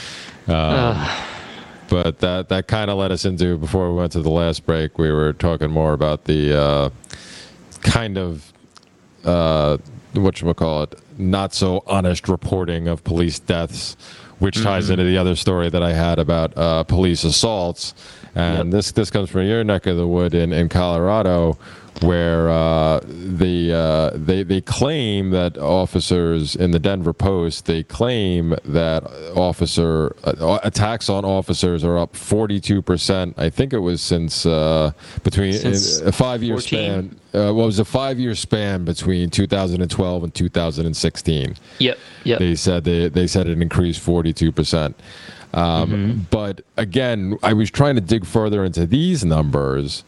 Um, uh. But that, that kind of led us into, before we went to the last break, we were talking more about the uh, kind of, uh, whatchamacallit, not so honest reporting of police deaths, which mm-hmm. ties into the other story that I had about uh, police assaults. And yep. this this comes from your neck of the wood in, in Colorado, where uh, the uh, they they claim that officers in the Denver Post they claim that officer uh, attacks on officers are up forty-two percent. I think it was since uh, between since a five year span. Uh, what was a five year span between two thousand twelve and two thousand sixteen? Yep. Yep. They said they they said it increased forty-two percent. Um, mm-hmm. But again, I was trying to dig further into these numbers,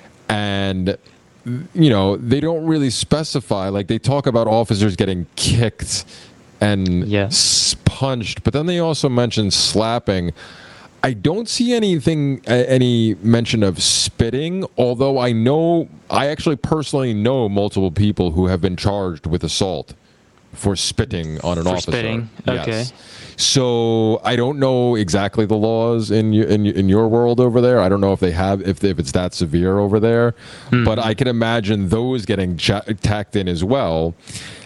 and you know, they don't really specify. Like, they talk about officers getting kicked and yeah. punched, but then they also mention slapping. I don't see anything, uh, any mention of spitting, although I know, I actually personally know multiple people who have been charged with assault for spitting on an for officer. Spitting, okay. Yes. So I don't know exactly the laws in your, in in your world over there. I don't know if they have if if it's that severe over there, mm. but I can imagine those getting ch- tacked in as well.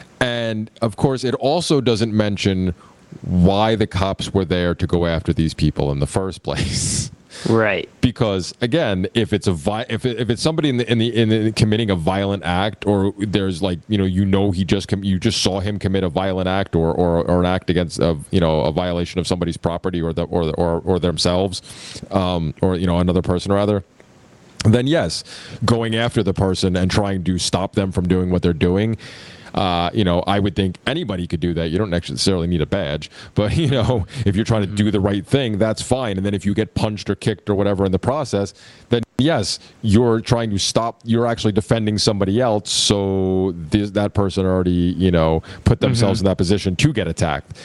And of course, it also doesn't mention why the cops were there to go after these people in the first place. Right. Because again, if it's a vi- if it, if it's somebody in the in the in the committing a violent act, or there's like you know you know he just com- you just saw him commit a violent act or or, or an act against of you know a violation of somebody's property or the or the, or or themselves, um, or you know another person rather. Then yes, going after the person and trying to stop them from doing what they're doing. Uh, you know, I would think anybody could do that. You don't necessarily need a badge, but you know, if you're trying to do the right thing, that's fine. And then if you get punched or kicked or whatever in the process, then yes, you're trying to stop. You're actually defending somebody else. So th- that person already, you know, put themselves mm-hmm. in that position to get attacked.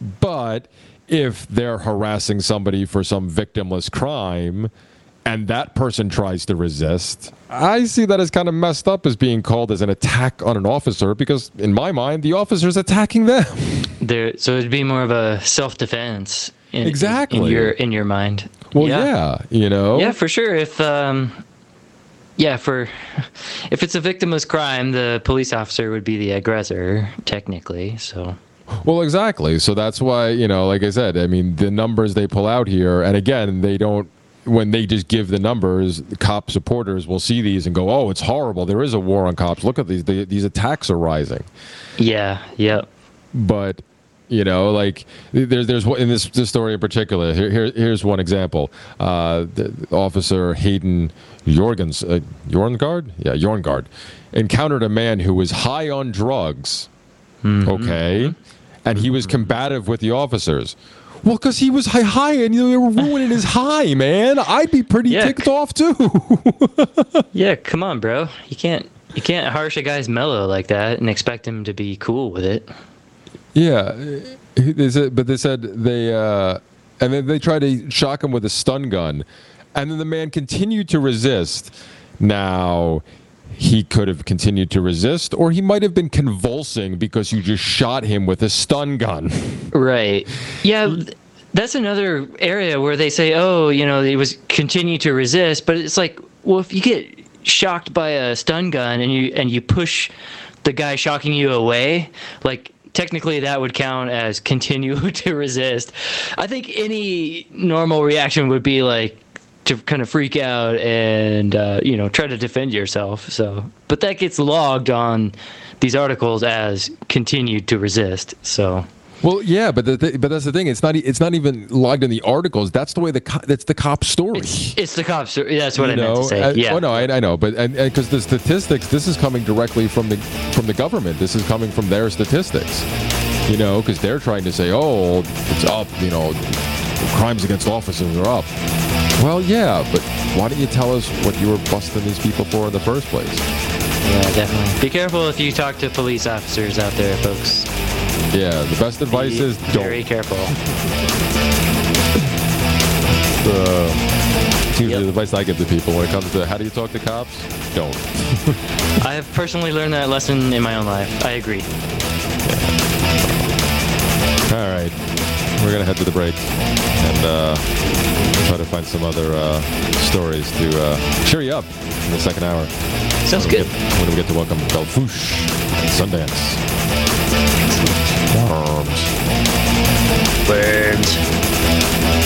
But if they're harassing somebody for some victimless crime, and that person tries to resist, I see that as kind of messed up as being called as an attack on an officer, because in my mind, the officer's attacking them. There, so it'd be more of a self-defense. In, exactly. In your in your mind. Well, yeah. yeah, you know. Yeah, for sure. If um, yeah, for if it's a victimless crime, the police officer would be the aggressor, technically. So. Well, exactly. So that's why, you know, like I said, I mean, the numbers they pull out here, and again, they don't. When they just give the numbers, cop supporters will see these and go, "Oh, it's horrible. There is a war on cops. Look at these. The, these attacks are rising." Yeah. Yep. But you know, like there's there's in this this story in particular. Here, here here's one example. Uh, the Officer Hayden Jorgens uh, Jorngard, yeah, Jorngard, encountered a man who was high on drugs. Mm-hmm. Okay, and he was combative with the officers. Well, because he was high, high, and they were ruining his high, man. I'd be pretty yeah. ticked off too. Yeah, come on, bro. You can't you can't harsh a guy's mellow like that and expect him to be cool with it. Yeah, they said, but they said they, uh, and then they tried to shock him with a stun gun, and then the man continued to resist. Now, he could have continued to resist, or he might have been convulsing because you just shot him with a stun gun. Right. Yeah, that's another area where they say, oh, you know, he was continue to resist, but it's like, well, if you get shocked by a stun gun and you and you push the guy shocking you away, like technically that would count as continue to resist. I think any normal reaction would be like, to kind of freak out and uh, you know, try to defend yourself. So, but that gets logged on these articles as continued to resist. So. Well, yeah, but the th- but that's the thing. It's not e- it's not even logged in the articles. That's the way the co- that's the cop's story. It's, it's the cop's story. That's what you I know? meant to say. I, yeah. Oh no, I, I know, but because the statistics, this is coming directly from the from the government. This is coming from their statistics. You know, because they're trying to say, oh, it's up. You know, crimes against officers are up. Well, yeah, but why don't you tell us what you were busting these people for in the first place? Yeah, definitely. Be careful if you talk to police officers out there, folks. Yeah, the best advice Be is don't. Very careful. Uh, it's usually Yep. the advice I give to people when it comes to how do you talk to cops? Don't. I have personally learned that lesson in my own life. I agree. All right, we're gonna head to the break and uh, try to find some other uh, stories to uh, cheer you up in the second hour. Sounds when we good. Get, when we get to welcome Belfouche and Sundance. Worms. Worms.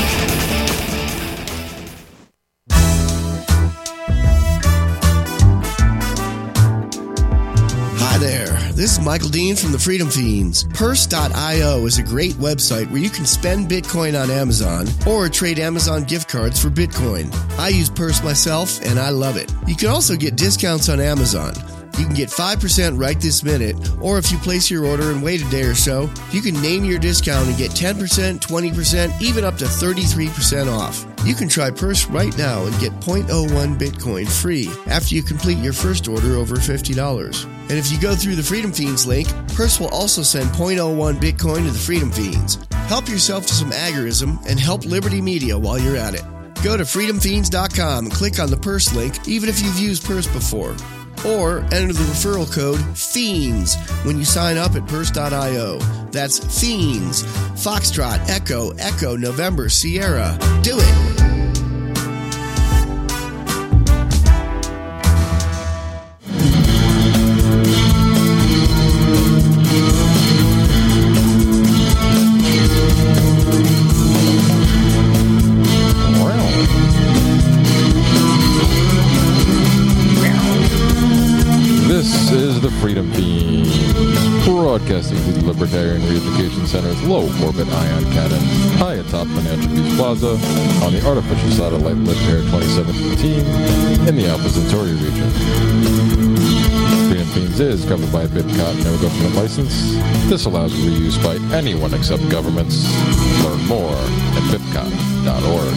Hi there, this is Michael Dean from the Freedom Fiends. Purse dot io is a great website where you can spend Bitcoin on Amazon or trade Amazon gift cards for Bitcoin. I use Purse myself and I love it. You can also get discounts on Amazon. You can get five percent right this minute, or if you place your order and wait a day or so, you can name your discount and get ten percent, twenty percent, even up to thirty-three percent off. You can try Purse right now and get zero point zero one Bitcoin free after you complete your first order over fifty dollars. And if you go through the Freedom Fiends link, Purse will also send zero point zero one Bitcoin to the Freedom Fiends. Help yourself to some agorism and help Liberty Media while you're at it. Go to freedom fiends dot com and click on the Purse link, even if you've used Purse before. Or enter the referral code FIENDS when you sign up at Purse dot io. That's FIENDS. Foxtrot, Echo, Echo, November, Sierra. Do it! This is the Freedom Fiends, broadcasting to the Libertarian Reeducation Center's low-orbit ion cannon, high atop Financial Peace Plaza, on the artificial satellite Liberator twenty-seven fifteen, in the Alpha Centauri region. Freedom Fiends is covered by a BitCot no government license. This allows reuse by anyone except governments. Learn more at bitcot dot org.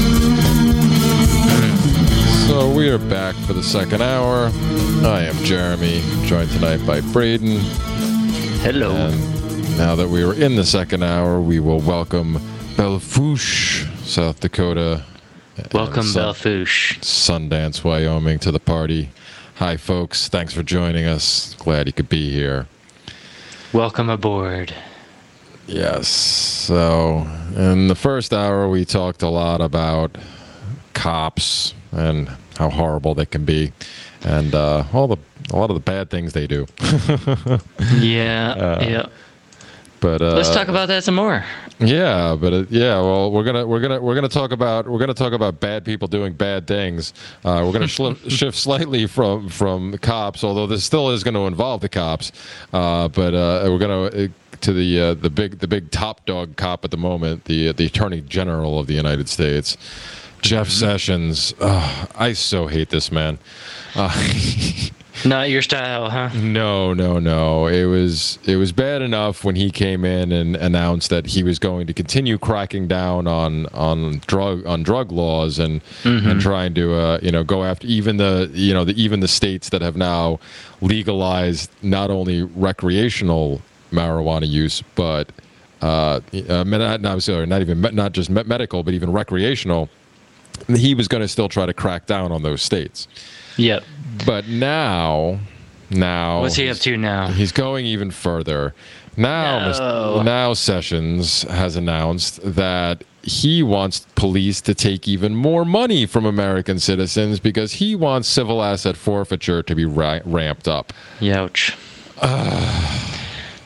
So we are back for the second hour. I am Jeremy, joined tonight by Braden. Hello. And now that we are in the second hour, we will welcome Belfouche, South Dakota. Welcome, Sun- Belfouche. Sundance, Wyoming, to the party. Hi, folks. Thanks for joining us. Glad you could be here. Welcome aboard. Yes. So, in the first hour, we talked a lot about cops and how horrible they can be, and uh, all the a lot of the bad things they do. Yeah, Uh, yeah. But uh, Let's talk about that some more. Yeah, but uh, yeah, well, we're gonna we're gonna we're gonna talk about we're gonna talk about bad people doing bad things. Uh, we're gonna shli shift slightly from from the cops, although this still is going to involve the cops. Uh, but uh, we're gonna uh, to the uh, the big the big top dog cop at the moment, the uh, the Attorney General of the United States. Jeff Sessions. Oh, I so hate this man. Uh, Not your style, huh? no, no, no. It was it was bad enough when he came in and announced that he was going to continue cracking down on on drug on drug laws and mm-hmm. and trying to uh, you know go after even the you know the even the states that have now legalized not only recreational marijuana use but uh, uh not, not, sorry, not even not just medical but even recreational. He was going to still try to crack down on those states. Yep. But now, now... What's he up to now? He's going even further. Now, No. now Sessions has announced that he wants police to take even more money from American citizens because he wants civil asset forfeiture to be ra ramped up. Youch. Uh,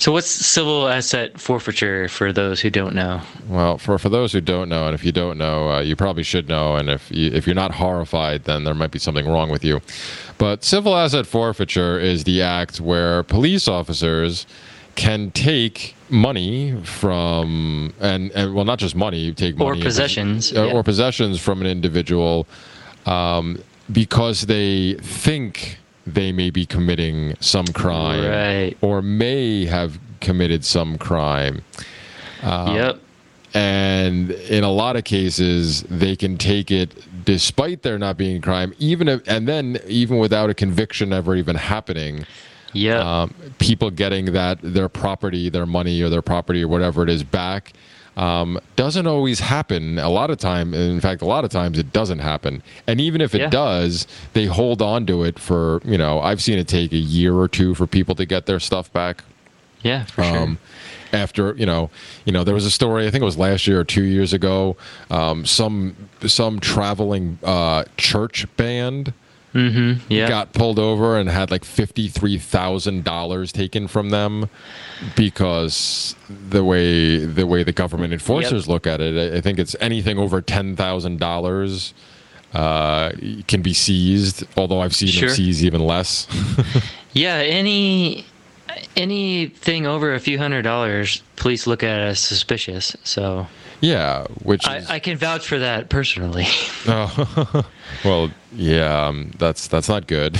So what's civil asset forfeiture for those who don't know? Well, for for those who don't know, and if you don't know, uh, you probably should know. And if you, if you're not horrified, then there might be something wrong with you. But civil asset forfeiture is the act where police officers can take money from and, and well, not just money, you take money Or possessions. or, yeah. or possessions from an individual um, because they think they may be committing some crime Right. or may have committed some crime. Um, Yep. And in a lot of cases, they can take it despite there not being a crime, even if, and then even without a conviction ever even happening. Yep. Um, people getting that their property, their money, or their property, or whatever it is, back um, doesn't always happen. A lot of time, in fact, a lot of times it doesn't happen. And even if it Yeah. does, they hold on to it for, you know, I've seen it take a year or two for people to get their stuff back. yeah, for sure. Um, after you know, you know, there was a story. I think it was last year or two years ago. Um, some some traveling uh, church band Mm-hmm. Yeah. got pulled over and had like fifty-three thousand dollars taken from them because the way the way the government enforcers Yep. look at it, I I think it's anything over ten thousand dollars uh, can be seized. Although I've seen Sure. them seize even less. Yeah, any anything over a few hundred dollars, police look at it as suspicious. So Yeah, which I, is, I can vouch for that personally. oh, well, yeah, um, that's that's not good.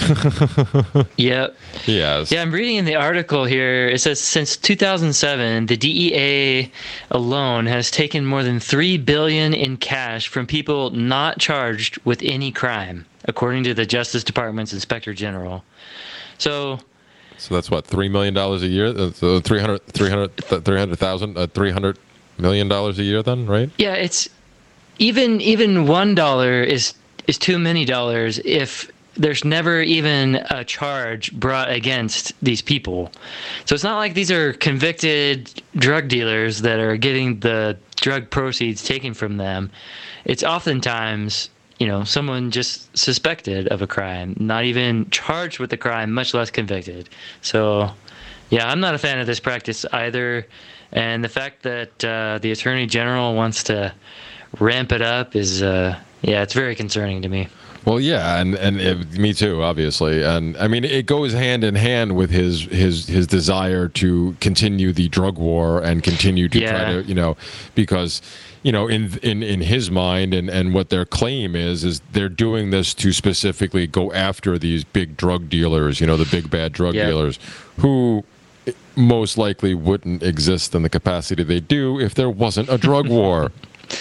Yep. Yes. Yeah, I'm reading in the article here. It says since two thousand seven, the D E A alone has taken more than three billion dollars in cash from people not charged with any crime, according to the Justice Department's Inspector General. So, So that's what, three million dollars a year. Uh, So three hundred, three hundred, three hundred thousand, uh, three hundred million dollars a year. Then, right? yeah, it's even even one dollar is is too many dollars if there's never even a charge brought against these people. So it's not like these are convicted drug dealers that are getting the drug proceeds taken from them. It's oftentimes, you know, someone just suspected of a crime, not even charged with the crime, much less convicted. So, yeah, I'm not a fan of this practice either. And the fact that uh, the Attorney General wants to ramp it up is, uh, yeah, it's very concerning to me. Well, yeah, and and it, me too, obviously, and I mean it goes hand in hand with his his his desire to continue the drug war and continue to Yeah. try to, you know, because you know in in in his mind and and what their claim is is they're doing this to specifically go after these big drug dealers, you know, the big bad drug Yeah. dealers who most likely wouldn't exist in the capacity they do if there wasn't a drug war.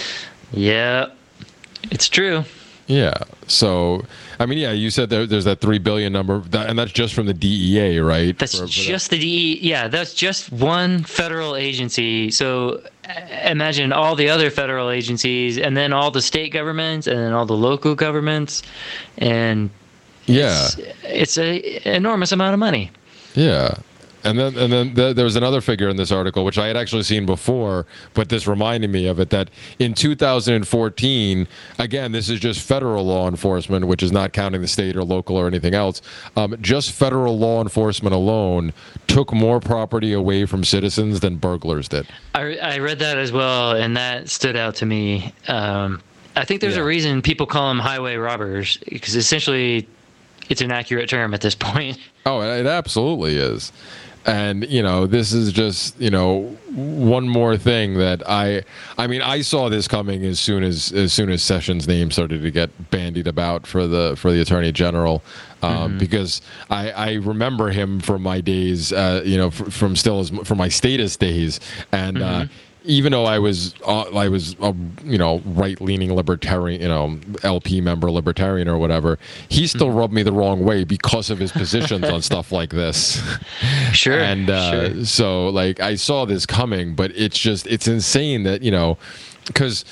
Yeah, it's true. Yeah. So, I mean, yeah, you said there, there's that three billion number, that, and that's just from the D E A, right? That's For- for that- just the D E. Yeah, that's just one federal agency. So uh, imagine all the other federal agencies, and then all the state governments, and then all the local governments, and yeah, it's, it's a enormous amount of money. yeah. And then, and then th- there was another figure in this article, which I had actually seen before, but this reminded me of it, that in two thousand fourteen, again, this is just federal law enforcement, which is not counting the state or local or anything else, um, just federal law enforcement alone took more property away from citizens than burglars did. I, I read that as well, and that stood out to me. Um, I think there's Yeah. a reason people call them highway robbers, because essentially it's an accurate term at this point. Oh, it absolutely is. And, you know, this is just, you know, one more thing that I, I mean, I saw this coming as soon as, as soon as Sessions' name started to get bandied about for the, for the Attorney General, um, Mm-hmm. because I, I remember him from my days, uh, you know, f- from still as, from my status days. And, uh, Mm-hmm. even though I was, uh, I was, a, you know, right-leaning libertarian, you know, L P member libertarian or whatever, he still rubbed me the wrong way because of his positions on stuff like this. Sure. And uh, sure. so, like, I saw this coming, but it's just, it's insane that, you know, because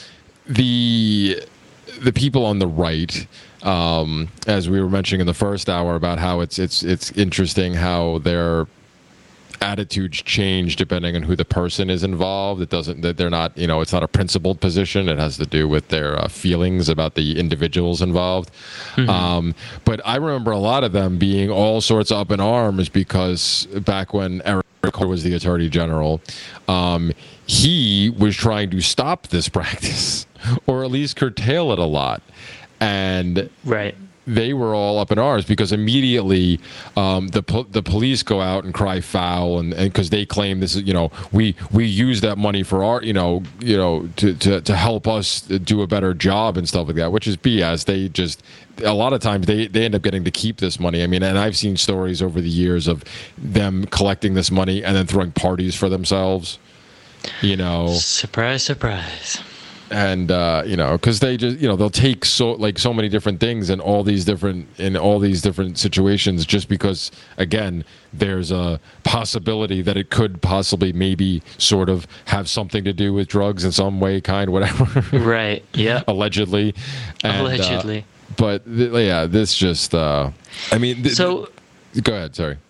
the the people on the right, um, as we were mentioning in the first hour about how it's it's it's interesting how they're attitudes change depending on who the person is involved. It doesn't that they're not, you know, it's not a principled position. It has to do with their uh, feelings about the individuals involved. Mm-hmm. Um, but I remember a lot of them being all sorts of up in arms because back when Eric was the Attorney General. Um, he was trying to stop this practice, or at least curtail it a lot, and right. they were all up in arms because immediately um, the po- the police go out and cry foul, and because they claim this is, you know, we we use that money for our, you know, you know, to, to to help us do a better job and stuff like that, which is B S. They just, a lot of times they, they end up getting to keep this money. I mean, and I've seen stories over the years of them collecting this money and then throwing parties for themselves, you know. Surprise, surprise. And uh, you know, because they just, you know, they'll take so like so many different things in all these different in all these different situations, just because, again, there's a possibility that it could possibly maybe sort of have something to do with drugs in some way, kind, whatever. Right. Yeah. Allegedly. And, Allegedly. Uh, but th- yeah, this just. Uh, I mean. Th- so. Th- go ahead. Sorry.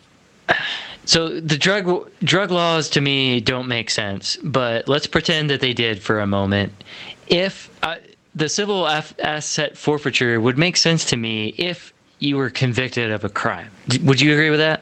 So the drug drug laws to me don't make sense, but let's pretend that they did for a moment. If uh, the civil af- asset forfeiture would make sense to me if you were convicted of a crime. D- would you agree with that?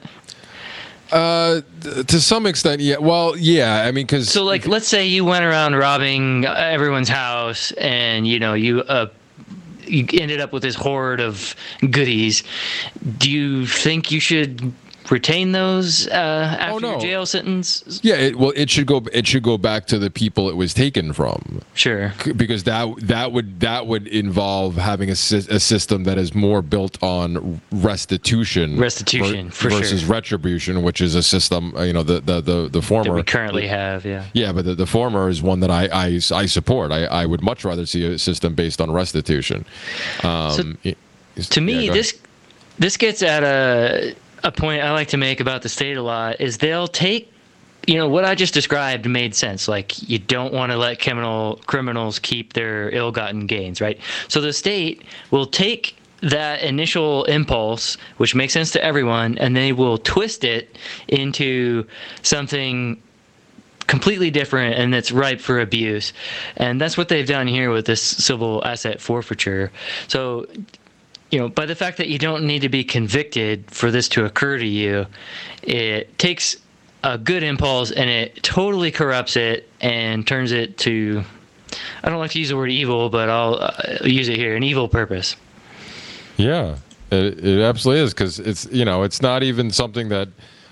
Uh, to some extent, yeah. Well, yeah. I mean, because so, like, let's say you went around robbing everyone's house, and you know you uh, you ended up with this hoard of goodies. Do you think you should retain those uh, after oh, no. your jail sentence? Yeah, it, well, it should go. It should go back to the people it was taken from. Sure. Because that that would that would involve having a, a system that is more built on restitution, restitution ver, for versus sure. retribution, which is a system. You know, the the the, the former that we currently have. Yeah. Yeah, but the, the former is one that I I, I support. I, I would much rather see a system based on restitution. Um, so, to me, yeah, this this gets at a. A point I like to make about the state a lot is they'll take, you know, what I just described made sense. Like, you don't want to let criminal criminals keep their ill-gotten gains, right? So the state will take that initial impulse, which makes sense to everyone, and they will twist it into something completely different and that's ripe for abuse. And that's what they've done here with this civil asset forfeiture. So, you know, by the fact that you don't need to be convicted for this to occur to you, it takes a good impulse and it totally corrupts it and turns it to, I don't like to use the word evil, but I'll uh, use it here, an evil purpose. Yeah, it, it absolutely is, because it's, you know, it's not even something that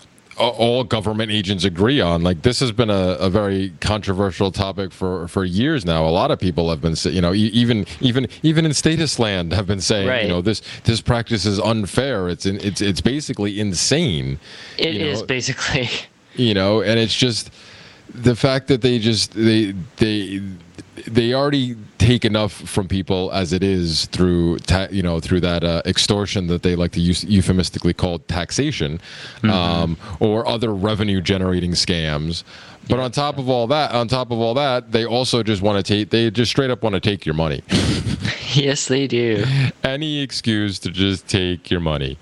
all government agents agree on. Like, this has been a, a very controversial topic for, for years now. A lot of people have been, you know, even even even in statist land have been saying, right. you know, this this practice is unfair. It's in, it's it's basically insane. It you is know? basically. You know, and it's just the fact that they just they they they already take enough from people as it is through ta- you know through that uh, extortion that they like to use euphemistically called taxation, mm-hmm. um, or other revenue generating scams. But yeah. on top of all that, on top of all that, they also just want to take they just straight up want to take your money. Yes, they do. Any excuse to just take your money.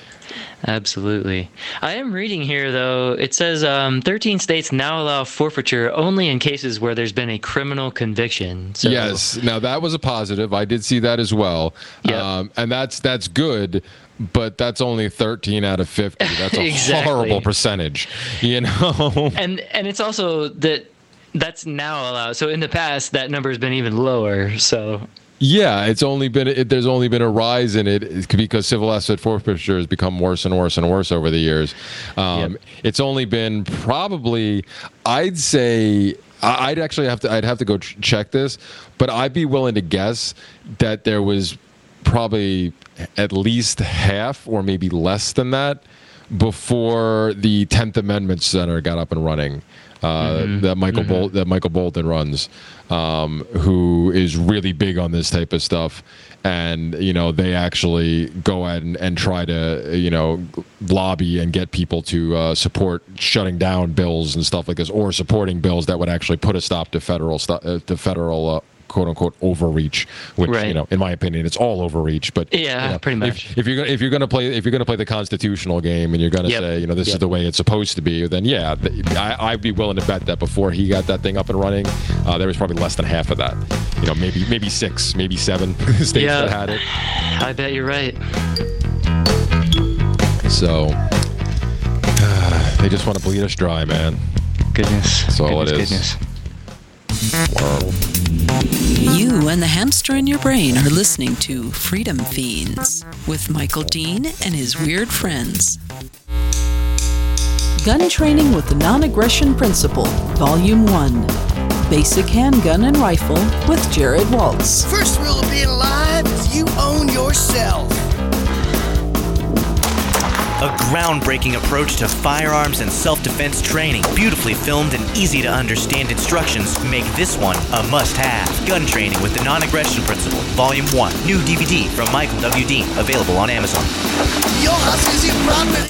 Absolutely. I am reading here, though. It says um, thirteen states now allow forfeiture only in cases where there's been a criminal conviction. So, yes. Now, that was a positive. I did see that as well. Yep. Um, and that's that's good, but that's only thirteen out of fifty. That's a exactly. horrible percentage, you know? And, and it's also that that's now allowed. So in the past, that number has been even lower. So... Yeah, it's only been it, there's only been a rise in it because civil asset forfeiture has become worse and worse and worse over the years. Um, yep. It's only been probably, I'd say, I'd actually have to I'd have to go ch- check this, but I'd be willing to guess that there was probably at least half or maybe less than that before the tenth Amendment Center got up and running. Uh, mm-hmm. That Michael mm-hmm. Bol- that Michael Bolton runs, um, who is really big on this type of stuff, and you know they actually go out and, and try to you know lobby and get people to uh, support shutting down bills and stuff like this, or supporting bills that would actually put a stop to federal stu- uh, to federal. Uh, quote unquote overreach, which right. you know, in my opinion, it's all overreach. But yeah, you know, pretty much. If, if you're gonna if you're gonna play if you're gonna play the constitutional game and you're gonna yep. say you know this yep. is the way it's supposed to be, then yeah, I, I'd be willing to bet that before he got that thing up and running, uh, there was probably less than half of that. You know, maybe maybe six, maybe seven states yeah, that had it. I bet you're right. So. Uh, They just want to bleed us dry, man. Goodness. That's all goodness, it is. Goodness. You and the hamster in your brain are listening to Freedom Fiends with Michael Dean and his weird friends. Gun Training with the Non-Aggression Principle, Volume one. Basic Handgun and Rifle with Jared Waltz. First rule of being alive is you own yourself. A groundbreaking approach to firearms and self-defense training. Beautifully filmed and easy-to-understand instructions make this one a must-have. Gun Training with the Non-Aggression Principle, Volume one. New D V D from Michael W. Dean, available on Amazon. Your house is your property.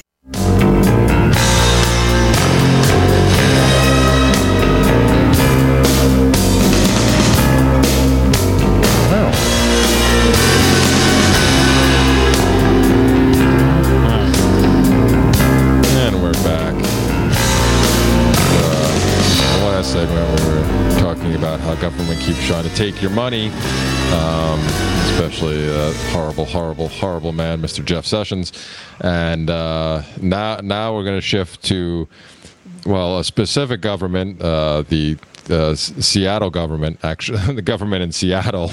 And we're back. Uh, the last segment we were talking about how government keeps trying to take your money, um, especially uh, horrible, horrible, horrible man, Mister Jeff Sessions. And uh, now, now we're going to shift to, well, a specific government, uh, the uh, S- Seattle government, actually, the government in Seattle.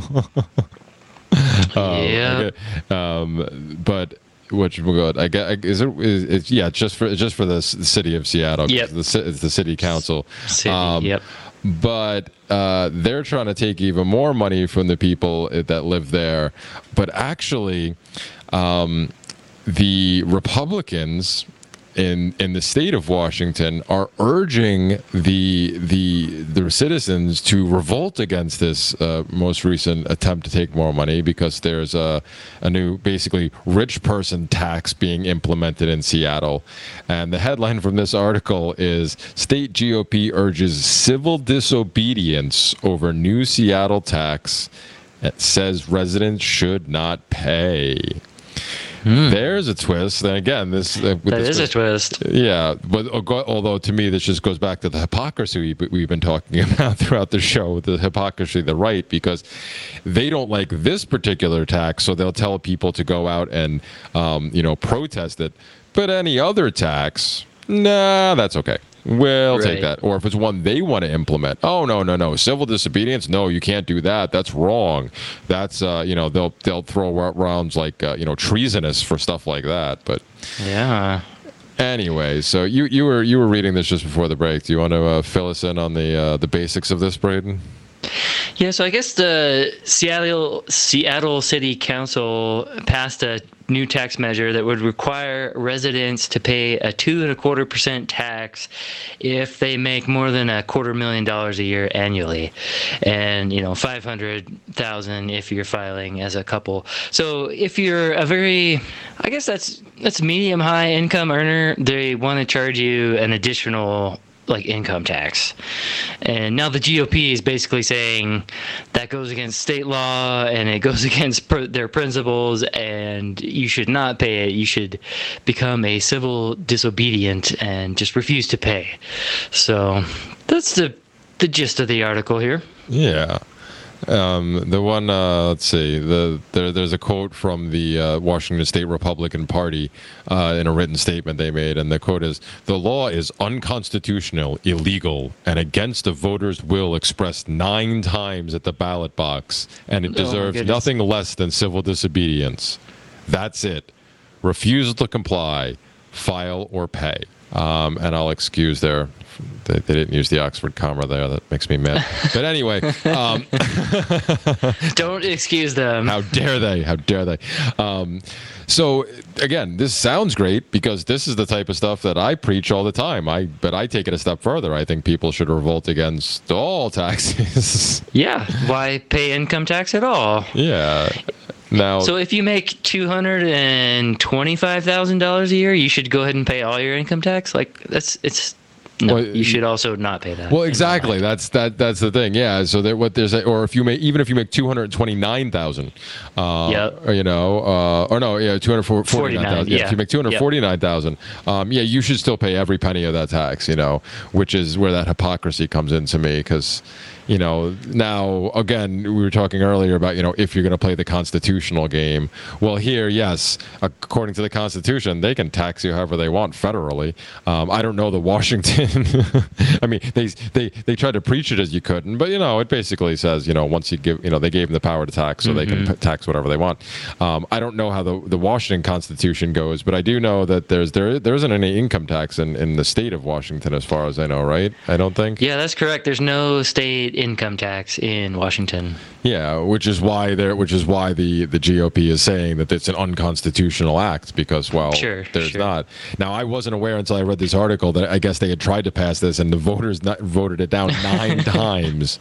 um, Yeah. okay. Um, but. Which will go. I get. Is it? Is it's yeah. Just for just for the s- city of Seattle. Yep. The ci- it's the city council. City, yep. But uh, they're trying to take even more money from the people that live there. But actually, um, the Republicans in in the state of Washington are urging the the the citizens to revolt against this uh, most recent attempt to take more money, because there's a a new basically rich person tax being implemented in Seattle. And the headline from this article is State G O P urges civil disobedience over new Seattle tax. It says residents should not pay. There's a twist. And again, this uh, with That this is a was- twist. Yeah, but although to me this just goes back to the hypocrisy we- we've been talking about throughout the show, the hypocrisy of the right, because they don't like this particular tax, so they'll tell people to go out and um, you know protest it. But any other tax, nah, that's okay. We'll Right. take that. Or if it's one they want to implement, oh no, no, no, civil disobedience, no, you can't do that. That's wrong. That's uh, you know they'll they'll throw around like uh, you know treasonous for stuff like that. But Yeah. anyway, so you you were you were reading this just before the break. Do you want to uh, fill us in on the uh, the basics of this, Braden? Yeah, so I guess the Seattle Seattle City Council passed a new tax measure that would require residents to pay a two and a quarter percent tax if they make more than a quarter million dollars a year annually, and you know five hundred thousand if you're filing as a couple. So if you're a very, I guess that's that's medium high income earner, they want to charge you an additional like income tax. And now the G O P is basically saying that goes against state law and it goes against pr- their principles, and you should not pay it. You should become a civil disobedient and just refuse to pay. So that's the the gist of the article here. Yeah. Um, the one, uh, let's see, the there, there's a quote from the uh, Washington State Republican Party uh, in a written statement they made, and the quote is, "The law is unconstitutional, illegal, and against the voters' will expressed nine times at the ballot box, and it Oh, my deserves goodness. nothing less than civil disobedience. That's it. Refusal to comply, file or pay." Um, and I'll excuse their, they, they didn't use the Oxford comma there. That makes me mad. But anyway, um, Don't excuse them. how dare they? How dare they? Um, so again, this sounds great because this is the type of stuff that I preach all the time. I but I take it a step further. I think people should revolt against all taxes. Yeah, why pay income tax at all? Yeah. Now, So if you make two hundred and twenty-five thousand dollars a year, you should go ahead and pay all your income tax. Like that's it's no. Well, you should also not pay that. well, in my exactly. mind. That's that. That's the thing. Yeah. So that what there's, a, or if you make, even if you make two hundred twenty-nine thousand, uh, Yep. or, you know, uh, or no, yeah, two hundred forty-nine thousand. Yeah, yeah. if you make two hundred forty-nine thousand, um, yeah, you should still pay every penny of that tax. You know, which is where that hypocrisy comes into me, because you know, now, again, we were talking earlier about, you know, if you're going to play the constitutional game. Well, here, yes, according to the Constitution, they can tax you however they want federally. Um, I don't know the Washington. I mean, they, they they tried to preach it as you couldn't, but, you know, it basically says, you know, once you give, you know, they gave them the power to tax, so mm-hmm. they can p- tax whatever they want. Um, I don't know how the, the Washington Constitution goes, but I do know that there's there there isn't any income tax in, in the state of Washington, as far as I know, right? I don't think. Yeah, that's correct. There's no state income tax in Washington. Yeah, which is why there, which is why the, the G O P is saying that it's an unconstitutional act because, well, sure, there's sure. not. Now, I wasn't aware until I read this article that I guess they had tried to pass this and the voters not voted it down nine times.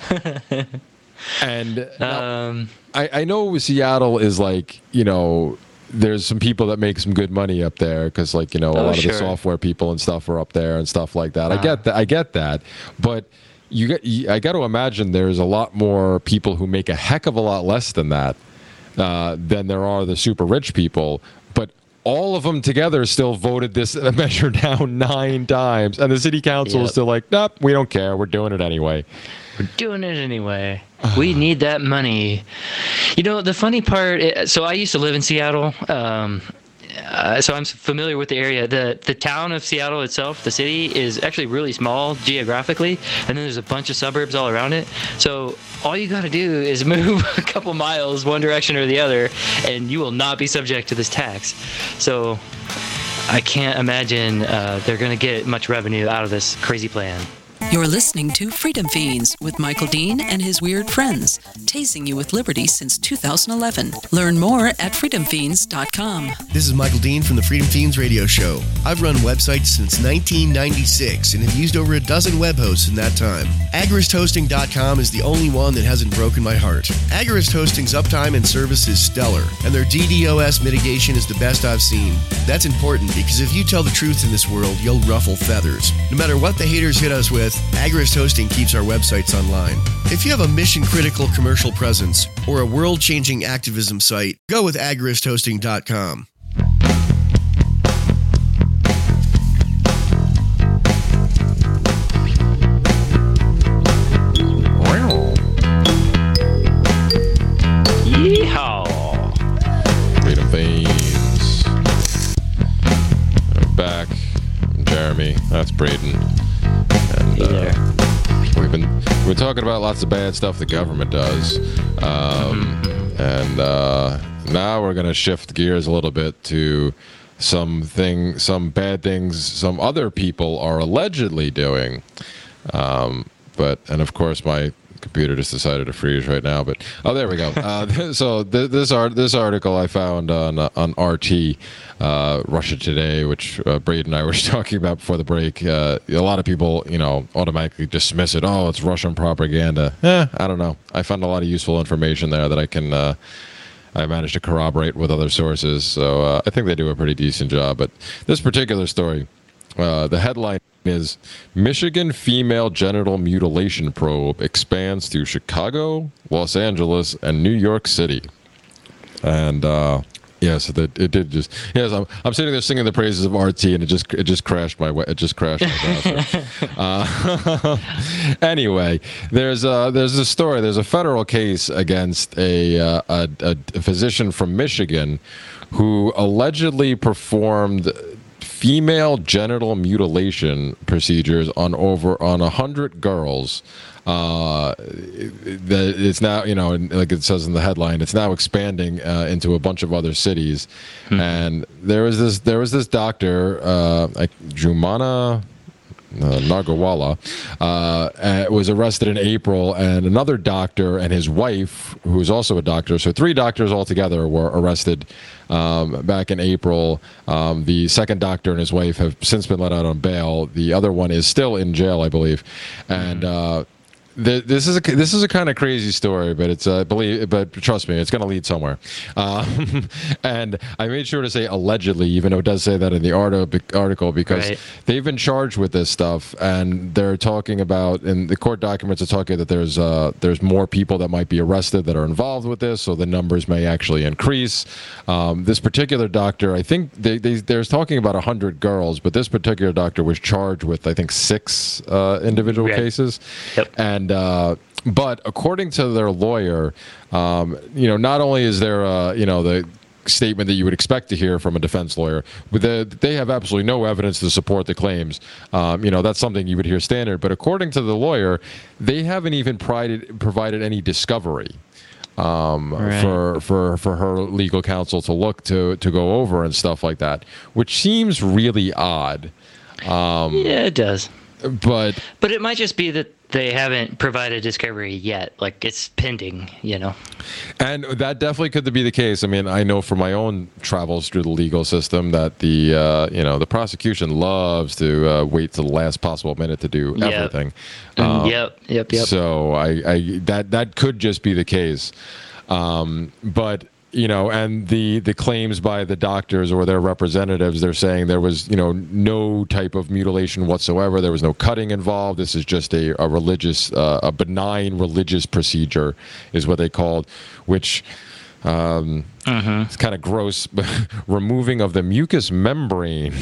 And now, um, I, I know Seattle is like, you know, there's some people that make some good money up there because, like, you know, a oh, lot sure. of the software people and stuff are up there and stuff like that. Uh-huh. I get that. I get that, but. You get, I got to imagine there's a lot more people who make a heck of a lot less than that uh, than there are the super rich people. But all of them together still voted this measure down nine times. And the city council yep. is still like, nope, we don't care. We're doing it anyway. We're doing it anyway. We need that money. You know, the funny part, so I used to live in Seattle. Um, Uh, so I'm familiar with the area. The the town of Seattle itself, the city, is actually really small geographically, and then there's a bunch of suburbs all around it. So all you got to do is move a couple miles one direction or the other, and you will not be subject to this tax. So I can't imagine uh, they're going to get much revenue out of this crazy plan. You're listening to Freedom Fiends with Michael Dean and his weird friends, tasing you with liberty since two thousand eleven. Learn more at freedom fiends dot com. This is Michael Dean from the Freedom Fiends radio show. I've run websites since nineteen ninety-six and have used over a dozen web hosts in that time. Agorist Hosting dot com is the only one that hasn't broken my heart. Agorist Hosting's uptime and service is stellar, and their DDoS mitigation is the best I've seen. That's important because if you tell the truth in this world, you'll ruffle feathers. No matter what the haters hit us with, Agorist Hosting keeps our websites online. If you have a mission-critical commercial presence or a world-changing activism site, go with Agorist Hosting dot com. Yeehaw! Freedom Fiends. I'm back. I'm Jeremy. That's Braden. And uh, we've been we've been talking about lots of bad stuff the government does, um, and uh, now we're gonna shift gears a little bit to something, some bad things some other people are allegedly doing. Um, but and of course my computer just decided to freeze right now. But oh, there we go. Uh, so th- this art this article I found on uh, on R T. Uh, Russia Today, which uh, Braden and I were talking about before the break. Uh, a lot of people, you know, automatically dismiss it. Oh, it's Russian propaganda. Eh, I don't know. I found a lot of useful information there that I can, uh, I managed to corroborate with other sources. So uh, I think they do a pretty decent job. But this particular story, uh, the headline is Michigan female genital mutilation probe expands to Chicago, Los Angeles, and New York City. And, uh, yeah, so that it did just. Yes, I'm. I'm sitting there singing the praises of R T, and it just. It just crashed my. It just crashed my browser. uh, anyway, there's a there's a story. There's a federal case against a, uh, a a physician from Michigan who allegedly performed female genital mutilation procedures on over on a hundred girls. Uh, that it's now, you know, like it says in the headline, it's now expanding uh, into a bunch of other cities. Mm-hmm. And there was this, there was this doctor, uh, like Jumana uh, Nagarwala, uh, was arrested in April, and another doctor and his wife, who was also a doctor, so three doctors altogether were arrested um, back in April. Um, the second doctor and his wife have since been let out on bail. The other one is still in jail, I believe, and. Mm-hmm. Uh, This is a this is a kind of crazy story, but it's uh, believe, but trust me, it's going to lead somewhere. Um, and I made sure to say allegedly, even though it does say that in the article, because right. they've been charged with this stuff, and they're talking about, and the court documents are talking that there's uh, there's more people that might be arrested that are involved with this, so the numbers may actually increase. Um, this particular doctor, I think they, they they're talking about a hundred girls, but this particular doctor was charged with I think six uh, individual right. cases, yep. and and uh, but according to their lawyer, um, you know, not only is there, uh, you know, the statement that you would expect to hear from a defense lawyer, but the, they have absolutely no evidence to support the claims. Um, you know, that's something you would hear standard. But according to the lawyer, they haven't even provided, provided any discovery um, right. for for for her legal counsel to look to to go over and stuff like that, which seems really odd. Um, yeah, it does. But but it might just be that they haven't provided discovery yet. Like, it's pending, you know. And that definitely could be the case. I mean, I know from my own travels through the legal system that the uh, you know the prosecution loves to uh, wait till the last possible minute to do Yep. everything. Um, Um, yep, yep, yep. So I, I that that could just be the case. Um, but you know, and the the claims by the doctors or their representatives, they're saying there was, you know, no type of mutilation whatsoever. There was no cutting involved. This is just a, a religious, uh, a benign religious procedure is what they called, which um, Mm-hmm. it's kind of gross. Removing of the mucous membrane,